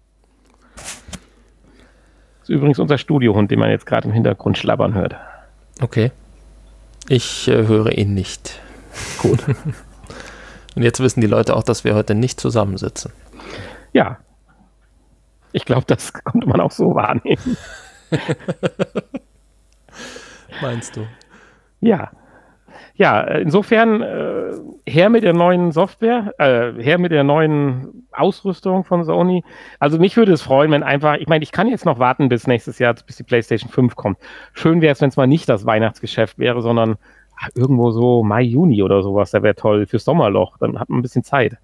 Das ist übrigens unser Studiohund, den man jetzt gerade im Hintergrund schlabbern hört. Okay. Ich höre ihn nicht. Gut. Und jetzt wissen die Leute auch, dass wir heute nicht zusammensitzen. Ja. Ich glaube, das konnte man auch so wahrnehmen. Meinst du? Ja. Ja, insofern her mit der neuen Software, her mit der neuen Ausrüstung von Sony. Also mich würde es freuen, wenn einfach, ich meine, ich kann jetzt noch warten bis nächstes Jahr, bis die PlayStation 5 kommt. Schön wäre es, wenn es mal nicht das Weihnachtsgeschäft wäre, sondern irgendwo so Mai, Juni oder sowas. Da wäre toll fürs Sommerloch. Dann hat man ein bisschen Zeit.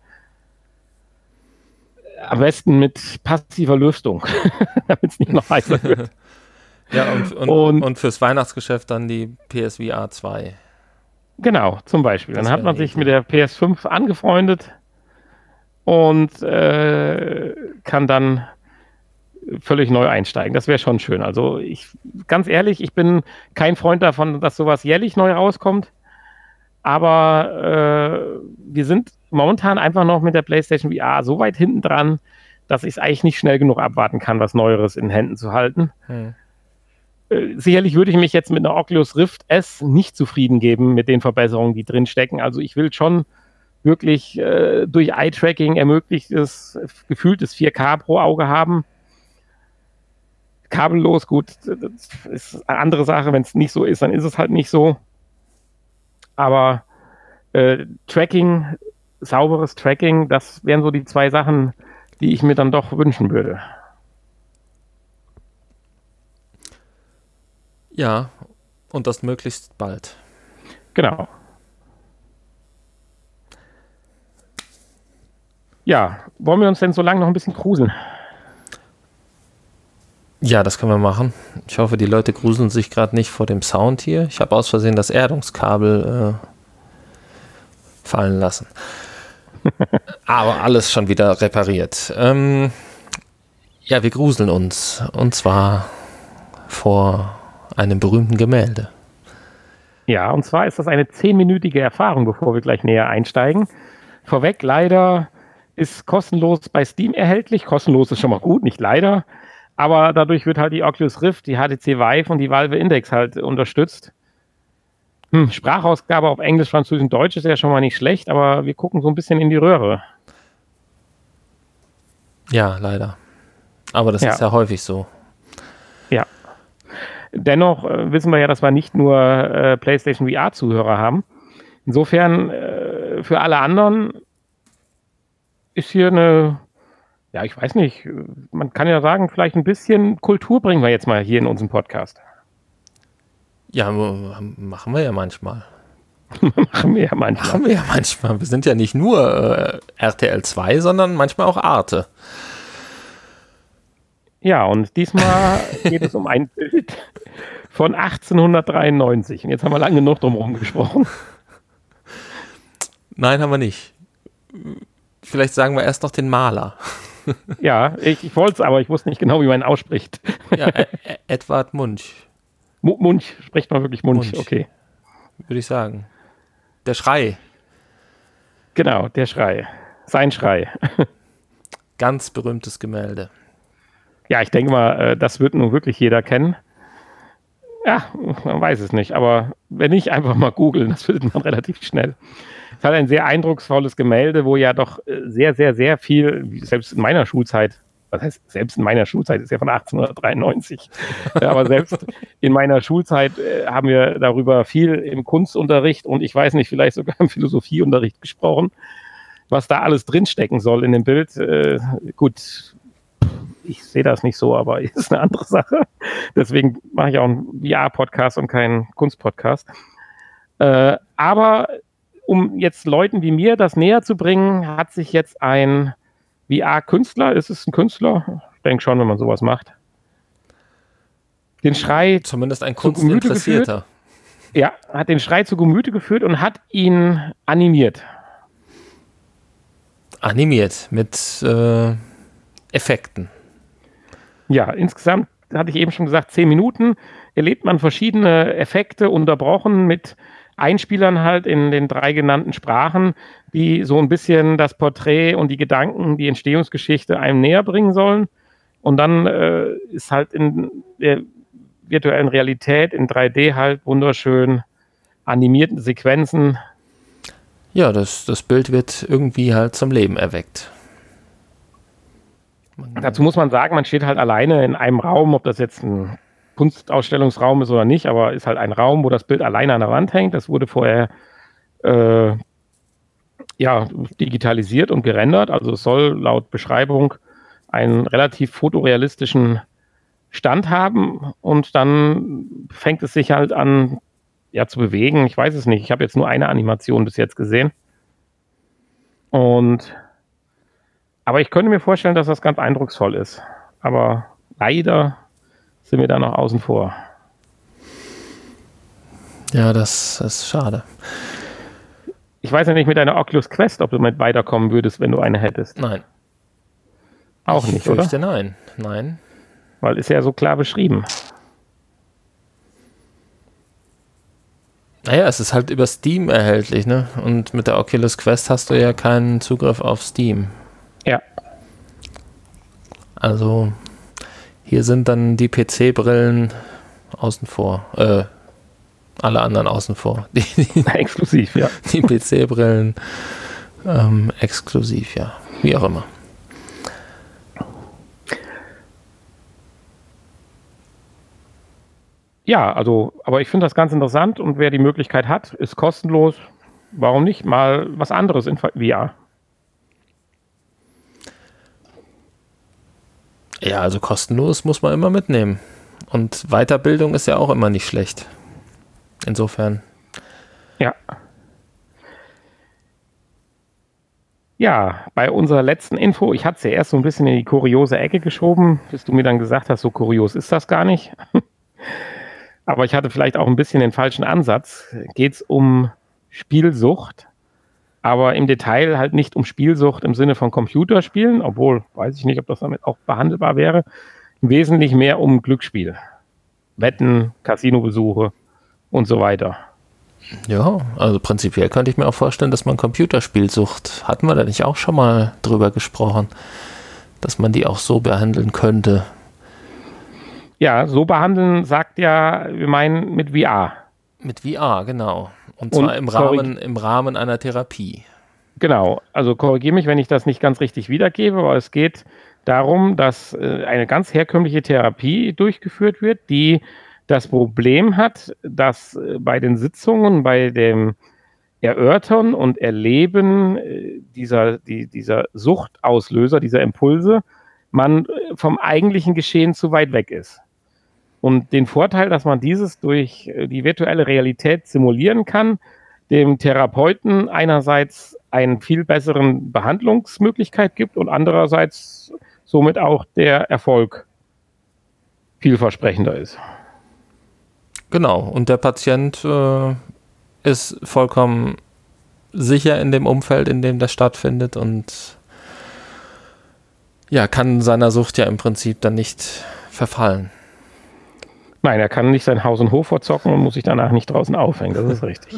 Am besten mit passiver Lüftung, damit es nicht noch heißer wird. Ja, und fürs Weihnachtsgeschäft dann die PSVR 2. Genau, zum Beispiel. Das Dann hat wäre man eine sich Idee. mit der PS5 angefreundet und kann dann völlig neu einsteigen. Das wäre schon schön. Also ganz ehrlich, ich bin kein Freund davon, dass sowas jährlich neu rauskommt. Aber wir sind momentan einfach noch mit der PlayStation VR so weit hinten dran, dass ich es eigentlich nicht schnell genug abwarten kann, was Neueres in Händen zu halten. Sicherlich würde ich mich jetzt mit einer Oculus Rift S nicht zufrieden geben mit den Verbesserungen, die drin stecken. Also ich will schon wirklich durch Eye-Tracking ermöglichtes, gefühltes 4K pro Auge haben. Kabellos, gut, das ist eine andere Sache. Wenn es nicht so ist, dann ist es halt nicht so. Aber Tracking, sauberes Tracking, das wären so die zwei Sachen, die ich mir dann doch wünschen würde. Ja, und das möglichst bald. Genau. Ja, wollen wir uns denn so lange noch ein bisschen gruseln? Ja, das können wir machen. Ich hoffe, die Leute gruseln sich gerade nicht vor dem Sound hier. Ich habe aus Versehen das Erdungskabel fallen lassen. Aber alles schon wieder repariert. Ja, wir gruseln uns. Und zwar vor einem berühmten Gemälde. Ja, und zwar ist das eine 10-minütige Erfahrung, bevor wir gleich näher einsteigen. Vorweg, leider ist kostenlos bei Steam erhältlich. Kostenlos ist schon mal gut, nicht leider. Aber dadurch wird halt die Oculus Rift, die HTC Vive und die Valve Index halt unterstützt. Sprachausgabe auf Englisch, Französisch und Deutsch ist ja schon mal nicht schlecht, aber wir gucken so ein bisschen in die Röhre. Ja, leider. Aber das ist ja häufig so. Ja. Dennoch wissen wir ja, dass wir nicht nur PlayStation VR-Zuhörer haben. Insofern, für alle anderen ist hier eine, ja, ich weiß nicht, man kann ja sagen, vielleicht ein bisschen Kultur bringen wir jetzt mal hier in unserem Podcast. Ja, machen wir ja manchmal. Machen wir ja manchmal. Wir sind ja nicht nur RTL 2, sondern manchmal auch Arte. Ja, und diesmal geht es um ein Bild von 1893. Und jetzt haben wir lange genug drum herum gesprochen. Nein, haben wir nicht. Vielleicht sagen wir erst noch den Maler. Ja, ich wollte es, aber ich wusste nicht genau, wie man ihn ausspricht. Ja, Edvard Munch. Munch, spricht man wirklich Munch? Okay. Würde ich sagen. Der Schrei. Genau, der Schrei. Sein Schrei. Ganz berühmtes Gemälde. Ja, ich denke mal, das wird nun wirklich jeder kennen. Ja, man weiß es nicht, aber wenn nicht, einfach mal googeln, das findet man relativ schnell. Es hat ein sehr eindrucksvolles Gemälde, wo ja doch sehr, sehr, sehr viel, selbst in meiner Schulzeit, was heißt, selbst in meiner Schulzeit, ist ja von 1893, aber selbst in meiner Schulzeit haben wir darüber viel im Kunstunterricht und ich weiß nicht, vielleicht sogar im Philosophieunterricht gesprochen, was da alles drinstecken soll in dem Bild. Gut, ich sehe das nicht so, aber ist eine andere Sache. Deswegen mache ich auch einen VR-Podcast und keinen Kunstpodcast. Aber um jetzt Leuten wie mir das näher zu bringen, hat sich jetzt ein VR-Künstler, ist es ein Künstler? Ich denke schon, wenn man sowas macht. Den Schrei zumindest ein Kunstinteressierter. Ja, hat den Schrei zu Gemüte geführt und hat ihn animiert. Animiert mit Effekten. Ja, insgesamt hatte ich eben schon gesagt, 10 Minuten erlebt man verschiedene Effekte, unterbrochen mit Einspielern halt in den 3 genannten Sprachen, die so ein bisschen das Porträt und die Gedanken, die Entstehungsgeschichte einem näher bringen sollen. Und dann ist halt in der virtuellen Realität in 3D halt wunderschön animierten Sequenzen. Ja, das Bild wird irgendwie halt zum Leben erweckt. Dazu muss man sagen, man steht halt alleine in einem Raum, ob das jetzt ein Kunstausstellungsraum ist oder nicht, aber ist halt ein Raum, wo das Bild alleine an der Wand hängt. Das wurde vorher digitalisiert und gerendert. Also es soll laut Beschreibung einen relativ fotorealistischen Stand haben und dann fängt es sich halt an zu bewegen. Ich weiß es nicht. Ich habe jetzt nur eine Animation bis jetzt gesehen. Aber ich könnte mir vorstellen, dass das ganz eindrucksvoll ist. Aber leider sind wir da noch außen vor. Ja, das ist schade. Ich weiß ja nicht mit deiner Oculus Quest, ob du mit weiterkommen würdest, wenn du eine hättest. Nein. Auch nicht, oder? Nein. Weil ist ja so klar beschrieben. Naja, es ist halt über Steam erhältlich, ne? Und mit der Oculus Quest hast du ja keinen Zugriff auf Steam. Ja. Also, hier sind dann die PC-Brillen außen vor. Alle anderen außen vor. Exklusiv, ja. Die PC-Brillen exklusiv, ja. Wie auch immer. Ja, also, aber ich finde das ganz interessant und wer die Möglichkeit hat, ist kostenlos. Warum nicht mal was anderes in VR? Ja, also kostenlos muss man immer mitnehmen. Und Weiterbildung ist ja auch immer nicht schlecht. Insofern. Ja. Ja, bei unserer letzten Info, ich hatte es ja erst so ein bisschen in die kuriose Ecke geschoben, bis du mir dann gesagt hast, so kurios ist das gar nicht. Aber ich hatte vielleicht auch ein bisschen den falschen Ansatz. Geht es um Spielsucht, aber im Detail halt nicht um Spielsucht im Sinne von Computerspielen, obwohl, weiß ich nicht, ob das damit auch behandelbar wäre. Wesentlich mehr um Glücksspiel. Wetten, Casinobesuche und so weiter. Ja, also prinzipiell könnte ich mir auch vorstellen, dass man Computerspielsucht, hatten wir da nicht auch schon mal drüber gesprochen, dass man die auch so behandeln könnte? Ja, so behandeln sagt ja, wir meinen mit VR. Mit VR, genau. Und zwar im Rahmen einer Therapie. Genau, also korrigiere mich, wenn ich das nicht ganz richtig wiedergebe, aber es geht darum, dass eine ganz herkömmliche Therapie durchgeführt wird, die das Problem hat, dass bei den Sitzungen, bei dem Erörtern und Erleben dieser Suchtauslöser, dieser Impulse, man vom eigentlichen Geschehen zu weit weg ist. Und den Vorteil, dass man dieses durch die virtuelle Realität simulieren kann, dem Therapeuten einerseits einen viel besseren Behandlungsmöglichkeit gibt und andererseits somit auch der Erfolg vielversprechender ist. Genau, und der Patient ist vollkommen sicher in dem Umfeld, in dem das stattfindet und ja, kann seiner Sucht ja im Prinzip dann nicht verfallen. Nein, er kann nicht sein Haus und Hof verzocken und muss sich danach nicht draußen aufhängen, das ist richtig.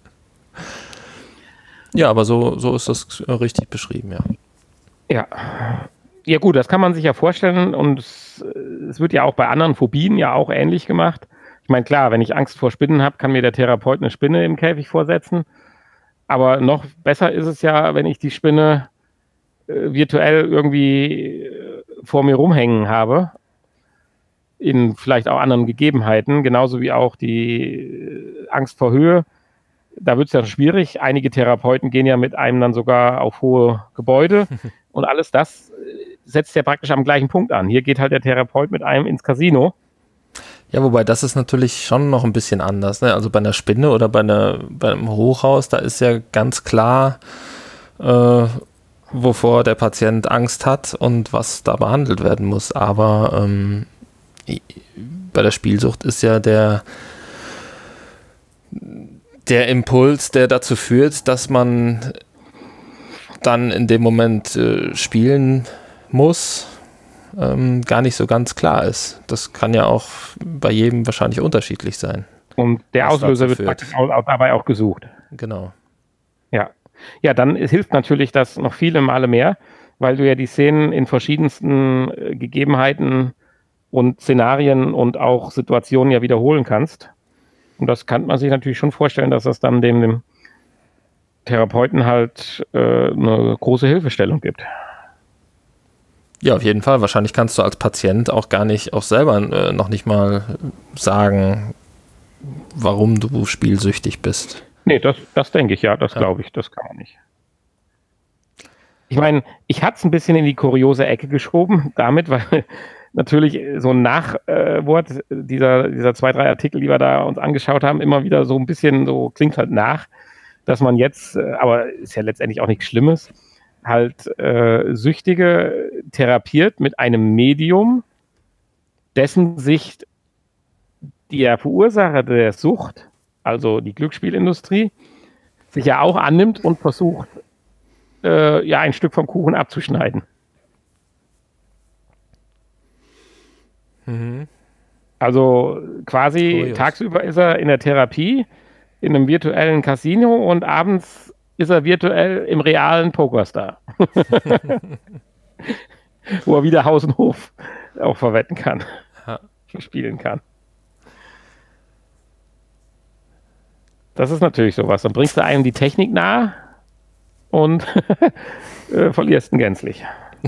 Ja, aber so ist das richtig beschrieben, ja. Ja. Ja gut, das kann man sich ja vorstellen und es wird ja auch bei anderen Phobien ja auch ähnlich gemacht. Ich meine, klar, wenn ich Angst vor Spinnen habe, kann mir der Therapeut eine Spinne im Käfig vorsetzen. Aber noch besser ist es ja, wenn ich die Spinne virtuell irgendwie vor mir rumhängen habe, in vielleicht auch anderen Gegebenheiten, genauso wie auch die Angst vor Höhe. Da wird es ja schwierig. Einige Therapeuten gehen ja mit einem dann sogar auf hohe Gebäude und alles das setzt ja praktisch am gleichen Punkt an. Hier geht halt der Therapeut mit einem ins Casino. Ja, wobei das ist natürlich schon noch ein bisschen anders, ne? Also bei einer Spinne oder bei einem Hochhaus, da ist ja ganz klar, wovor der Patient Angst hat und was da behandelt werden muss. Aber bei der Spielsucht ist ja der Impuls, der dazu führt, dass man dann in dem Moment spielen muss, gar nicht so ganz klar ist. Das kann ja auch bei jedem wahrscheinlich unterschiedlich sein. Und der Auslöser wird praktisch dabei auch gesucht. Genau. Ja. Ja, dann hilft natürlich das noch viele Male mehr, weil du ja die Szenen in verschiedensten Gegebenheiten und Szenarien und auch Situationen ja wiederholen kannst. Und das kann man sich natürlich schon vorstellen, dass das dann dem Therapeuten halt eine große Hilfestellung gibt. Ja, auf jeden Fall. Wahrscheinlich kannst du als Patient auch gar nicht auch selber noch nicht mal sagen, warum du spielsüchtig bist. Nee, das denke ich, ja, das glaube ich, das kann man nicht. Ich meine, ich hatte es ein bisschen in die kuriose Ecke geschoben damit, weil natürlich so ein Nachwort dieser 2, 3 Artikel, die wir da uns angeschaut haben, immer wieder so ein bisschen so klingt halt nach, dass man jetzt, aber ist ja letztendlich auch nichts Schlimmes, halt Süchtige therapiert mit einem Medium, dessen Sicht der Verursacher der Sucht, also die Glücksspielindustrie, sich ja auch annimmt und versucht, ja, ein Stück vom Kuchen abzuschneiden. Also quasi tagsüber ist er in der Therapie, in einem virtuellen Casino und abends ist er virtuell im realen Pokerstar. Wo er wieder Haus und Hof auch verwetten kann, spielen kann. Das ist natürlich sowas. Dann bringst du einem die Technik nahe und verlierst ihn gänzlich.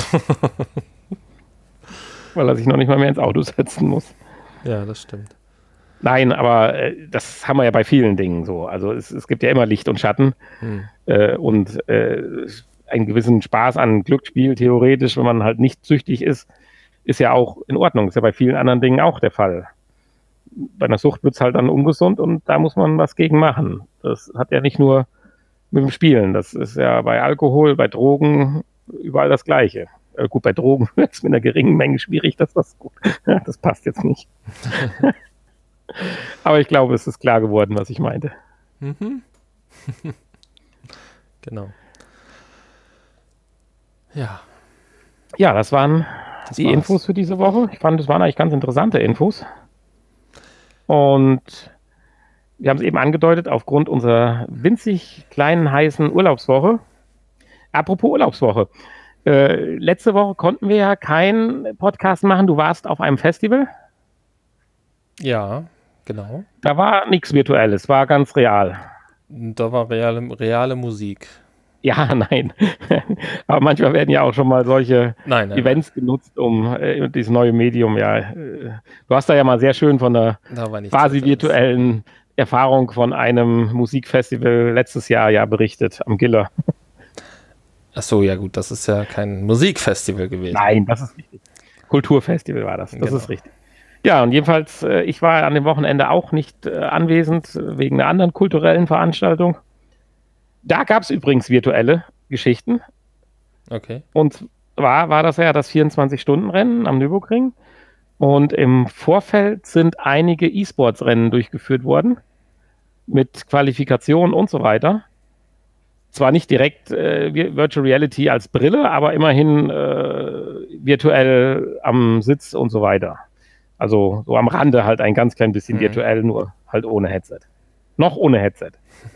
Weil er sich noch nicht mal mehr ins Auto setzen muss. Ja, das stimmt. Nein, aber das haben wir ja bei vielen Dingen so. Also es gibt ja immer Licht und Schatten und einen gewissen Spaß an Glücksspiel, theoretisch, wenn man halt nicht süchtig ist ja auch in Ordnung. Ist ja bei vielen anderen Dingen auch der Fall. Bei einer Sucht wird es halt dann ungesund und da muss man was gegen machen. Das hat ja nicht nur mit dem Spielen. Das ist ja bei Alkohol, bei Drogen, überall das Gleiche. Gut, bei Drogen wird es mit einer geringen Menge schwierig, das passt jetzt nicht. Aber ich glaube, es ist klar geworden, was ich meinte. Genau. Ja. Ja, das waren die Infos für diese Woche. Ich fand, es waren eigentlich ganz interessante Infos. Und wir haben es eben angedeutet, aufgrund unserer winzig kleinen, heißen Urlaubswoche. Apropos Urlaubswoche. Letzte Woche konnten wir ja keinen Podcast machen. Du warst auf einem Festival. Ja, genau. Da war nichts Virtuelles, war ganz real. Da war reale Musik. Ja, nein. Aber manchmal werden ja auch schon mal solche Events genutzt, um dieses neue Medium, ja. Du hast da ja mal sehr schön von der quasi virtuellen Erfahrung von einem Musikfestival letztes Jahr ja berichtet, am Giller. Ach so, ja gut, das ist ja kein Musikfestival gewesen. Nein, das ist richtig. Kulturfestival war das, das ist richtig. Ja, und jedenfalls, ich war an dem Wochenende auch nicht anwesend, wegen einer anderen kulturellen Veranstaltung. Da gab es übrigens virtuelle Geschichten. Okay. Und zwar war das ja das 24-Stunden-Rennen am Nürburgring. Und im Vorfeld sind einige E-Sports-Rennen durchgeführt worden. Mit Qualifikation und so weiter. Zwar nicht direkt Virtual Reality als Brille, aber immerhin virtuell am Sitz und so weiter. Also so am Rande halt ein ganz klein bisschen virtuell, nur halt ohne Headset. Noch ohne Headset.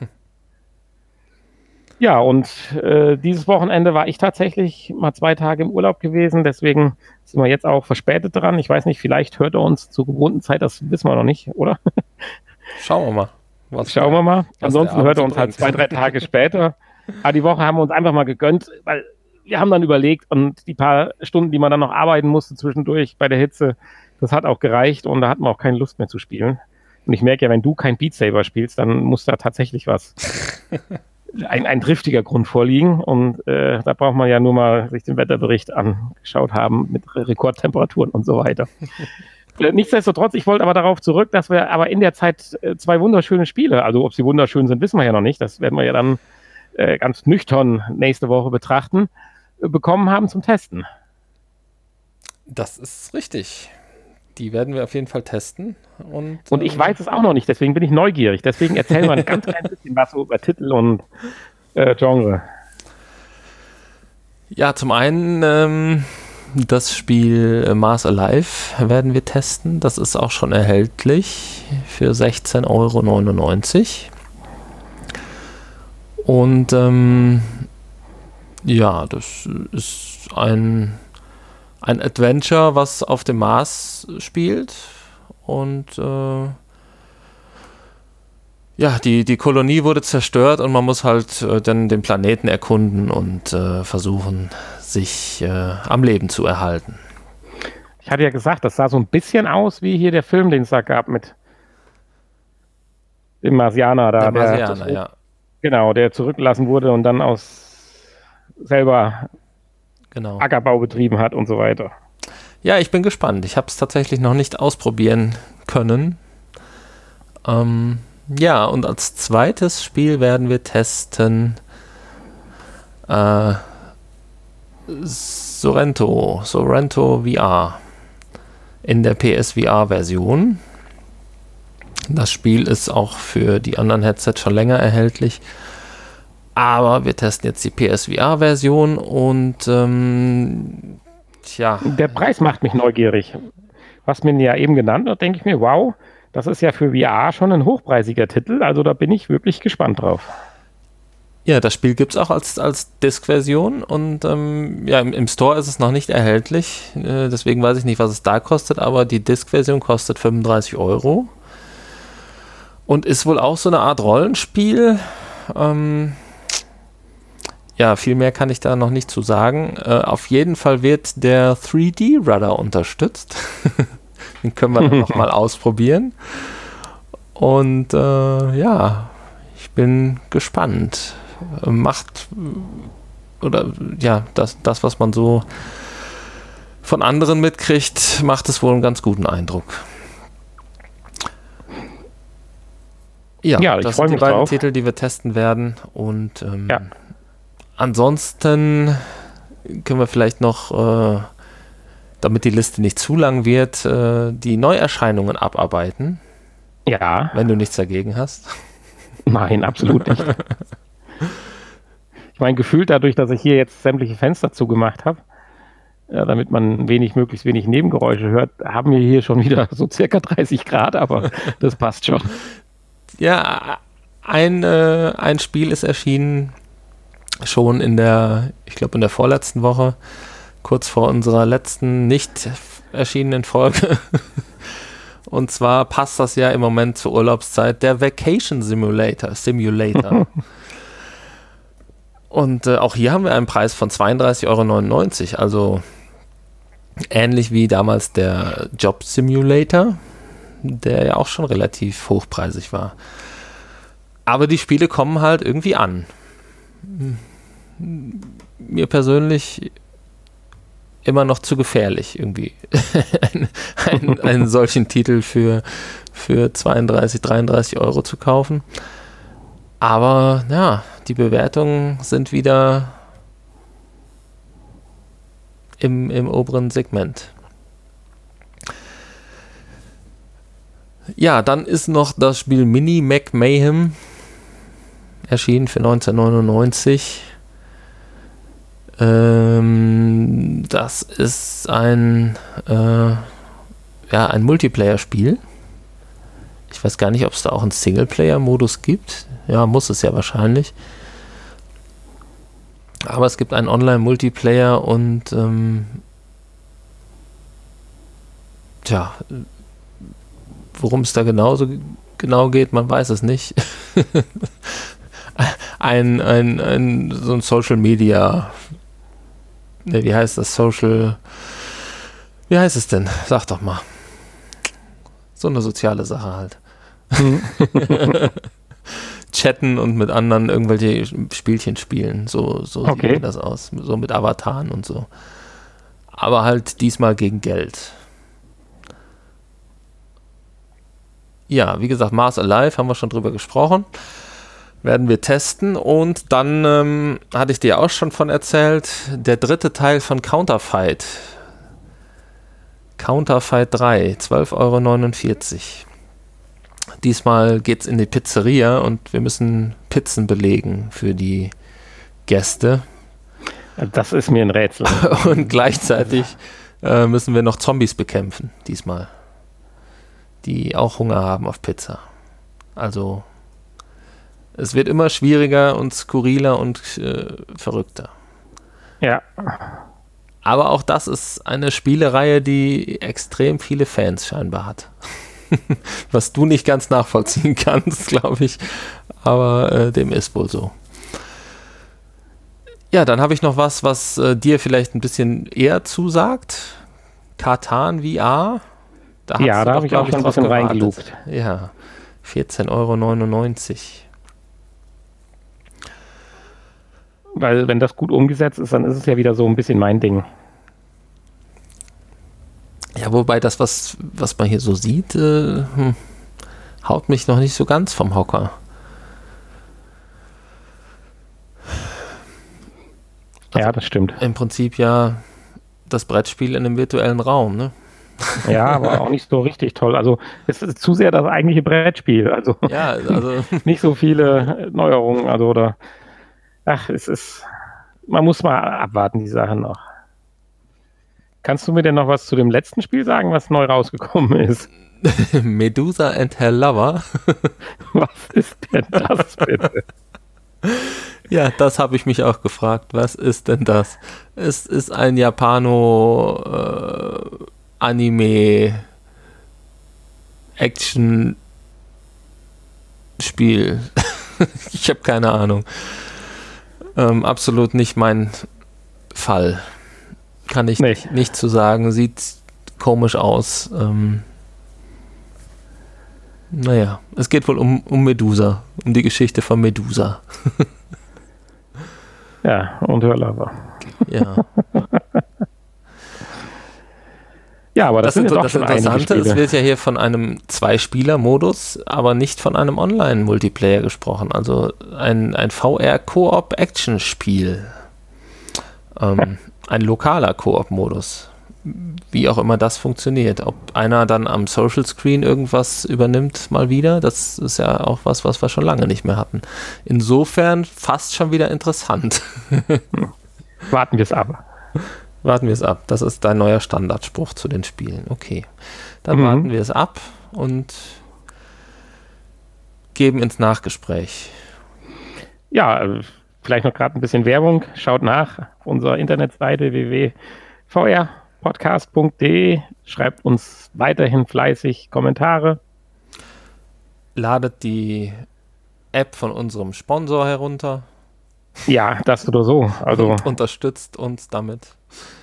Ja, und dieses Wochenende war ich tatsächlich mal 2 Tage im Urlaub gewesen, deswegen sind wir jetzt auch verspätet dran. Ich weiß nicht, vielleicht hört er uns zur gewohnten Zeit, das wissen wir noch nicht, oder? Schauen wir mal. Schauen wir mal. Ansonsten hört er uns halt 2, 3 Tage später. Aber die Woche haben wir uns einfach mal gegönnt, weil wir haben dann überlegt und die paar Stunden, die man dann noch arbeiten musste zwischendurch bei der Hitze, das hat auch gereicht und da hatten wir auch keine Lust mehr zu spielen. Und ich merke ja, wenn du kein Beat Saber spielst, dann muss da tatsächlich ein triftiger Grund vorliegen und da braucht man ja nur mal sich den Wetterbericht angeschaut haben mit Rekordtemperaturen und so weiter. Nichtsdestotrotz, ich wollte aber darauf zurück, dass wir aber in der Zeit 2 wunderschöne Spiele, also ob sie wunderschön sind, wissen wir ja noch nicht, das werden wir ja dann ganz nüchtern nächste Woche betrachten, bekommen haben zum Testen. Das ist richtig. Die werden wir auf jeden Fall testen. Und ich weiß es auch noch nicht, deswegen bin ich neugierig. Deswegen erzählen wir ein ganz klein bisschen was über Titel und Genre. Ja, zum einen das Spiel Mars Alive werden wir testen. Das ist auch schon erhältlich für 16,99 €. Und ja, das ist ein ein Adventure, was auf dem Mars spielt. Und die Kolonie wurde zerstört und man muss halt dann den Planeten erkunden und versuchen, sich am Leben zu erhalten. Ich hatte ja gesagt, das sah so ein bisschen aus wie hier der Film, den es da gab mit dem Marsianer da. Der Marsianer, ja. Genau, der zurückgelassen wurde und dann selber Ackerbau betrieben hat und so weiter. Ja, ich bin gespannt. Ich habe es tatsächlich noch nicht ausprobieren können. Ja, und als zweites Spiel werden wir testen Sorrento VR in der PSVR-Version. Das Spiel ist auch für die anderen Headsets schon länger erhältlich. Aber wir testen jetzt die PSVR-Version und Der Preis macht mich neugierig. Was mir ja eben genannt wird, denke ich mir, wow, das ist ja für VR schon ein hochpreisiger Titel. Also da bin ich wirklich gespannt drauf. Ja, das Spiel gibt es auch als Disk-Version und im Store ist es noch nicht erhältlich. Deswegen weiß ich nicht, was es da kostet, aber die Disk-Version kostet 35 € und ist wohl auch so eine Art Rollenspiel. Viel mehr kann ich da noch nicht zu sagen. Auf jeden Fall wird der 3D-Rudder unterstützt. Den können wir dann noch mal ausprobieren. Und ich bin gespannt. Das, was man so von anderen mitkriegt, macht es wohl einen ganz guten Eindruck. Ja, das sind die beiden Titel, die wir testen werden. Und ansonsten können wir vielleicht noch, damit die Liste nicht zu lang wird, die Neuerscheinungen abarbeiten. Ja. Wenn du nichts dagegen hast. Nein, absolut nicht. Ich meine, gefühlt dadurch, dass ich hier jetzt sämtliche Fenster zugemacht habe, damit man möglichst wenig Nebengeräusche hört, haben wir hier schon wieder so circa 30 Grad, aber das passt schon. Ja, ein Spiel ist erschienen, schon in der vorletzten Woche, kurz vor unserer letzten nicht erschienenen Folge. Und zwar passt das ja im Moment zur Urlaubszeit, der Vacation Simulator. Und auch hier haben wir einen Preis von 32,99 €, also ähnlich wie damals der Job Simulator, der ja auch schon relativ hochpreisig war. Aber die Spiele kommen halt irgendwie an. Mir persönlich immer noch zu gefährlich, irgendwie einen solchen Titel für 32, 33 € zu kaufen. Aber ja, die Bewertungen sind wieder im oberen Segment. Ja, dann ist noch das Spiel Mini Mac Mayhem erschienen für 1999. Das ist ein Multiplayer-Spiel. Ich weiß gar nicht, ob es da auch einen Singleplayer-Modus gibt. Ja, muss es ja wahrscheinlich. Aber es gibt einen Online-Multiplayer und worum es da genau geht, man weiß es nicht. So ein Social Media, wie heißt das? Wie heißt es denn? Sag doch mal. So eine soziale Sache halt. Chatten und mit anderen irgendwelche Spielchen spielen. So sieht das aus. So mit Avataren und so. Aber halt diesmal gegen Geld. Ja, wie gesagt, Mars Alive, haben wir schon drüber gesprochen. Werden wir testen. Und dann hatte ich dir auch schon von erzählt, der dritte Teil von Counterfight. Counterfight 3, 12,49 €. Diesmal geht's in die Pizzeria und wir müssen Pizzen belegen für die Gäste. Das ist mir ein Rätsel. Und gleichzeitig müssen wir noch Zombies bekämpfen, diesmal. Die auch Hunger haben auf Pizza. Also es wird immer schwieriger und skurriler und verrückter. Ja. Aber auch das ist eine Spielereihe, die extrem viele Fans scheinbar hat. Was du nicht ganz nachvollziehen kannst, glaube ich. Aber dem ist wohl so. Ja, dann habe ich noch was dir vielleicht ein bisschen eher zusagt. Catan VR. Da habe ich auch schon ein bisschen reingelugt. Ja, 14,99 €. Weil wenn das gut umgesetzt ist, dann ist es ja wieder so ein bisschen mein Ding. Ja, wobei das, was man hier so sieht, haut mich noch nicht so ganz vom Hocker. Ja, das stimmt. Im Prinzip ja das Brettspiel in einem virtuellen Raum, ne? Ja, aber auch nicht so richtig toll. Also es ist zu sehr das eigentliche Brettspiel. Also, ja, also nicht so viele Neuerungen. Also man muss mal abwarten, die Sachen noch. Kannst du mir denn noch was zu dem letzten Spiel sagen, was neu rausgekommen ist? Medusa and Her Lover. Was ist denn das bitte? Ja, das habe ich mich auch gefragt. Was ist denn das? Es ist ein Japano-Action-Spiel. Ich habe keine Ahnung. Absolut nicht mein Fall. Kann ich nicht zu sagen. Sieht komisch aus. Naja, es geht wohl um Medusa. Um die Geschichte von Medusa. Ja, und Her Lover. Ja. Ja, aber das Interessante, es wird ja hier von einem Zwei-Spieler-Modus, aber nicht von einem Online-Multiplayer gesprochen. Also ein VR-Koop-Action-Spiel. Ein lokaler Koop-Modus. Wie auch immer das funktioniert. Ob einer dann am Social Screen irgendwas übernimmt, mal wieder, das ist ja auch was wir schon lange nicht mehr hatten. Insofern fast schon wieder interessant. Warten wir es ab. Warten wir es ab. Das ist dein neuer Standardspruch zu den Spielen. Okay. Dann warten wir es ab und geben ins Nachgespräch. Ja, vielleicht noch gerade ein bisschen Werbung. Schaut nach auf unserer Internetseite www.vrpodcast.de. Schreibt uns weiterhin fleißig Kommentare. Ladet die App von unserem Sponsor herunter. Ja, das oder so. Also und unterstützt uns damit.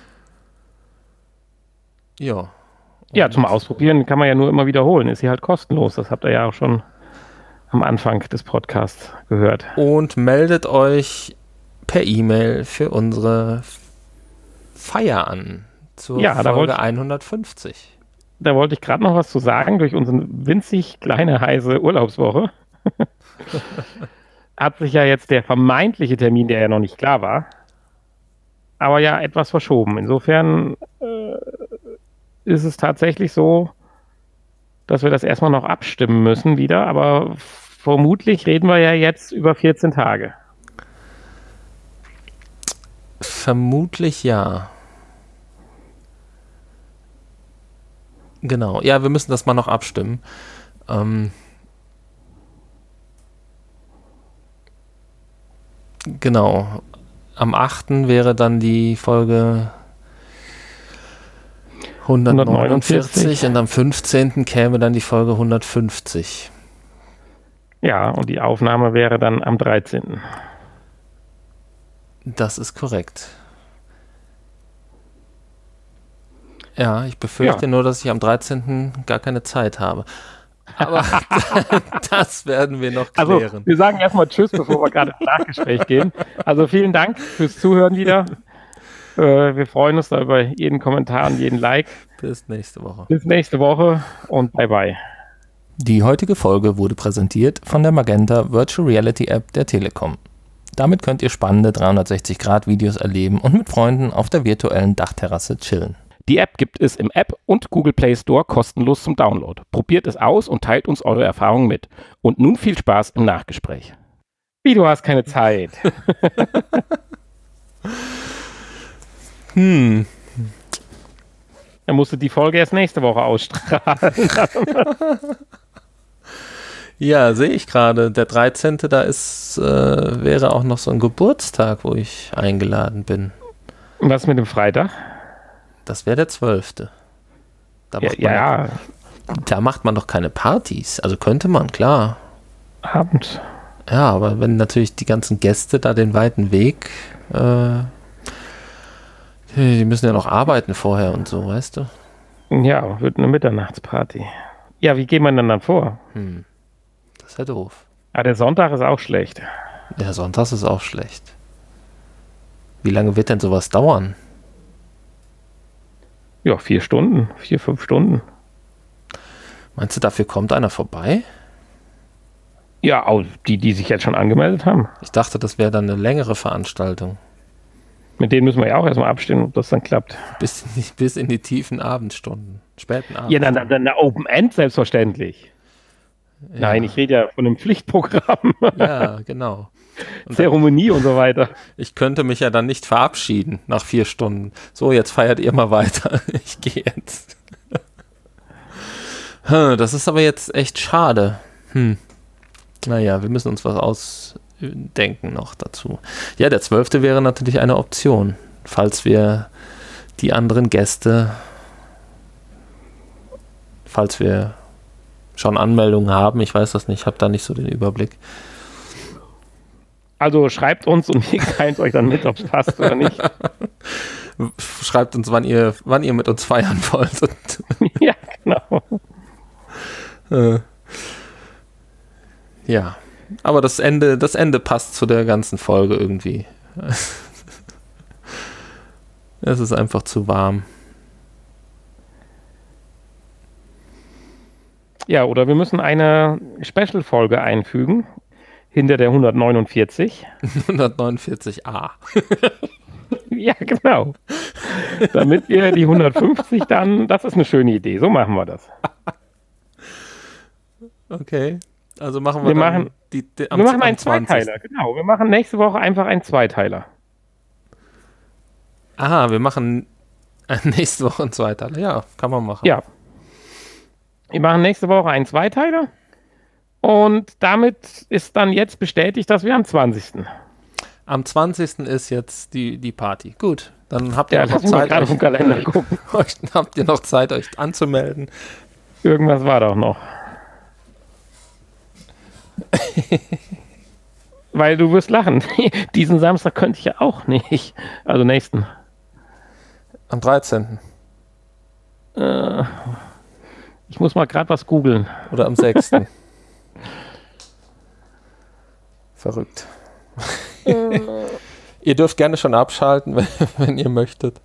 Ja. Ja, zum Ausprobieren kann man ja nur immer wiederholen. Ist sie halt kostenlos. Das habt ihr ja auch schon am Anfang des Podcasts gehört. Und meldet euch per E-Mail für unsere Feier an. Zur Folge 150. Da wollte ich gerade noch was zu sagen. Durch unsere winzig kleine, heiße Urlaubswoche hat sich ja jetzt der vermeintliche Termin, der ja noch nicht klar war, aber ja etwas verschoben. Insofern ist es tatsächlich so, dass wir das erstmal noch abstimmen müssen wieder, aber vermutlich reden wir ja jetzt über 14 Tage. Vermutlich ja. Genau. Ja, wir müssen das mal noch abstimmen. Genau. Am 8. wäre dann die Folge 149 und am 15. käme dann die Folge 150. Ja, und die Aufnahme wäre dann am 13. Das ist korrekt. Ja, ich befürchte nur, dass ich am 13. gar keine Zeit habe. Aber das werden wir noch klären. Also, wir sagen erstmal Tschüss, bevor wir gerade ins Nachgespräch gehen. Also vielen Dank fürs Zuhören wieder. Wir freuen uns da über jeden Kommentar und jeden Like. Bis nächste Woche. Bis nächste Woche und bye bye. Die heutige Folge wurde präsentiert von der Magenta Virtual Reality App der Telekom. Damit könnt ihr spannende 360-Grad-Videos erleben und mit Freunden auf der virtuellen Dachterrasse chillen. Die App gibt es im App und Google Play Store kostenlos zum Download. Probiert es aus und teilt uns eure Erfahrungen mit. Und nun viel Spaß im Nachgespräch. Wie, du hast keine Zeit? Er musste die Folge erst nächste Woche ausstrahlen. Ja, sehe ich gerade. Der 13. da ist, wäre auch noch so ein Geburtstag, wo ich eingeladen bin. Und was mit dem Freitag? Das wäre der 12. Da macht man doch keine Partys. Also könnte man, klar. Abend. Ja, aber wenn natürlich die ganzen Gäste da den weiten Weg, die müssen ja noch arbeiten vorher und so, weißt du? Ja, wird eine Mitternachtsparty. Ja, wie geht man denn dann vor? Das ist ja doof. Der Sonntag ist auch schlecht. Ja, sonntags ist auch schlecht. Wie lange wird denn sowas dauern? Ja, 4 Stunden, 4, 5 Stunden. Meinst du, dafür kommt einer vorbei? Ja, auch die sich jetzt schon angemeldet haben. Ich dachte, das wäre dann eine längere Veranstaltung. Mit denen müssen wir ja auch erstmal abstimmen, ob das dann klappt. Bis in die tiefen Abendstunden, späten Abend. Ja, dann eine Open End, selbstverständlich. Ja. Nein, ich rede ja von einem Pflichtprogramm. Ja, genau. Und Zeremonie und so weiter. Ich könnte mich ja dann nicht verabschieden nach 4 Stunden. So, jetzt feiert ihr mal weiter. Ich gehe jetzt. Das ist aber jetzt echt schade. Naja, wir müssen uns was ausdenken noch dazu. Ja, der 12. wäre natürlich eine Option, falls wir die anderen Gäste, falls wir schon Anmeldungen haben. Ich weiß das nicht, ich habe da nicht so den Überblick. Also schreibt uns und wir teilen es euch dann mit, ob es passt oder nicht. Schreibt uns, wann ihr mit uns feiern wollt. Ja, genau. Ja, aber das Ende passt zu der ganzen Folge irgendwie. Es ist einfach zu warm. Ja, oder wir müssen eine Special-Folge einfügen, hinter der 149. 149a. Ja, genau. Damit wir die 150 dann, das ist eine schöne Idee, so machen wir das. Okay, also machen wir machen einen Zweiteiler, genau. Wir machen nächste Woche einfach einen Zweiteiler. Aha, wir machen nächste Woche einen Zweiteiler. Ja, kann man machen. Ja. Wir machen nächste Woche einen Zweiteiler und damit ist dann jetzt bestätigt, dass wir am 20. Am 20. ist jetzt die Party. Gut, dann habt ihr noch Zeit, euch, im Kalender gucken. Habt ihr noch Zeit, euch anzumelden. Irgendwas war doch noch. Weil du wirst lachen. Diesen Samstag könnte ich ja auch nicht. Also nächsten. Am 13. Ich muss mal gerade was googeln. Oder am 6. Verrückt. Ihr dürft gerne schon abschalten, wenn ihr möchtet.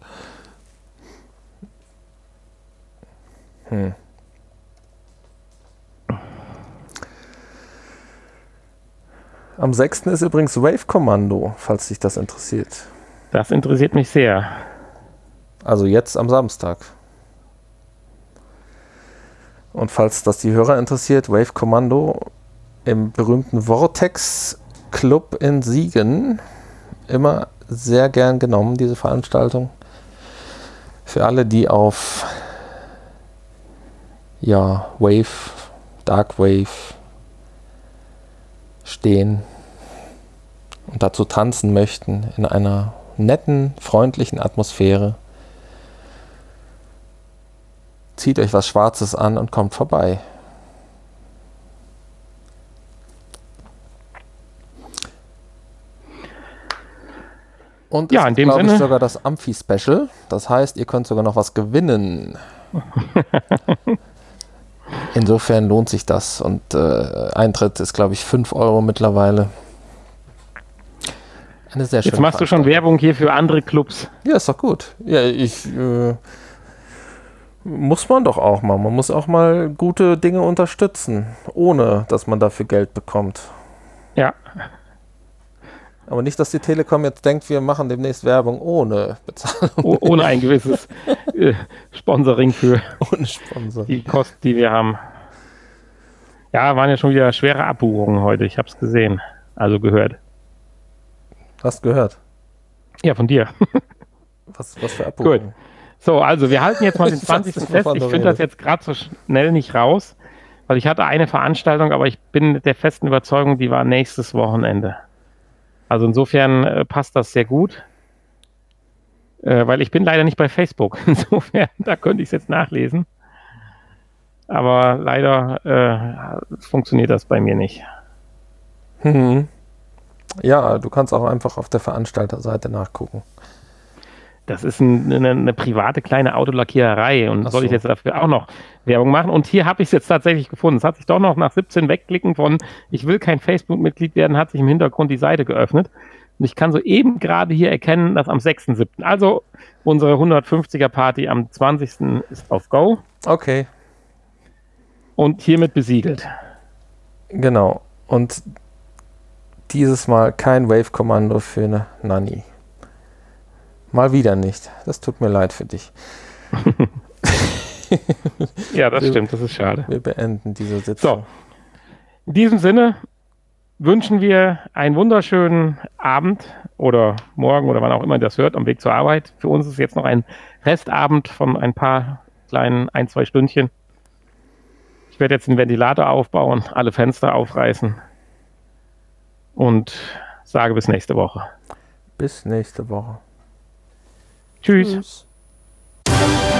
Am 6. ist übrigens Wave Kommando, falls dich das interessiert. Das interessiert mich sehr. Also jetzt am Samstag. Und falls das die Hörer interessiert, Wave Kommando im berühmten Vortex Club in Siegen. Immer sehr gern genommen, diese Veranstaltung. Für alle, die auf Wave, Dark Wave stehen und dazu tanzen möchten in einer netten, freundlichen Atmosphäre. Zieht euch was Schwarzes an und kommt vorbei. Und ja, in dem Sinne ist sogar das Amphi-Special. Das heißt, ihr könnt sogar noch was gewinnen. Insofern lohnt sich das. Und Eintritt ist, glaube ich, 5 € mittlerweile. Eine sehr schöne Jetzt machst du schon Werbung hier für andere Clubs. Ja, ist doch gut. Ja, muss man doch auch mal. Man muss auch mal gute Dinge unterstützen, ohne dass man dafür Geld bekommt. Ja. Aber nicht, dass die Telekom jetzt denkt, wir machen demnächst Werbung ohne Bezahlung. Ohne ein gewisses Sponsoring für ohne Sponsor. Die Kosten, die wir haben. Ja, waren ja schon wieder schwere Abbuchungen heute. Ich habe es gesehen. Also gehört. Hast gehört? Ja, von dir. Was für Abbuchungen? Gut. So, also wir halten jetzt mal den 20. fest. Ich finde das jetzt gerade so schnell nicht raus, weil ich hatte eine Veranstaltung, aber ich bin mit der festen Überzeugung, die war nächstes Wochenende. Also insofern passt das sehr gut. weil ich bin leider nicht bei Facebook. Insofern, da könnte ich es jetzt nachlesen. Aber leider funktioniert das bei mir nicht. Ja, du kannst auch einfach auf der Veranstalterseite nachgucken. Das ist eine private kleine Autolackiererei und soll ich jetzt dafür auch noch Werbung machen? Und hier habe ich es jetzt tatsächlich gefunden. Es hat sich doch noch nach 17 Wegklicken von ich will kein Facebook-Mitglied werden, hat sich im Hintergrund die Seite geöffnet. Und ich kann so eben gerade hier erkennen, dass am 6.7., also unsere 150er-Party am 20. ist auf Go. Okay. Und hiermit besiegelt. Genau. Und dieses Mal kein Wave-Kommando für eine Nanny. Mal wieder nicht. Das tut mir leid für dich. Ja, das stimmt. Das ist schade. Wir beenden diese Sitzung. So. In diesem Sinne wünschen wir einen wunderschönen Abend oder morgen oder wann auch immer ihr das hört, am Weg zur Arbeit. Für uns ist jetzt noch ein Restabend von ein paar kleinen 1-2 Stündchen. Ich werde jetzt den Ventilator aufbauen, alle Fenster aufreißen und sage bis nächste Woche. Bis nächste Woche. Tschüss.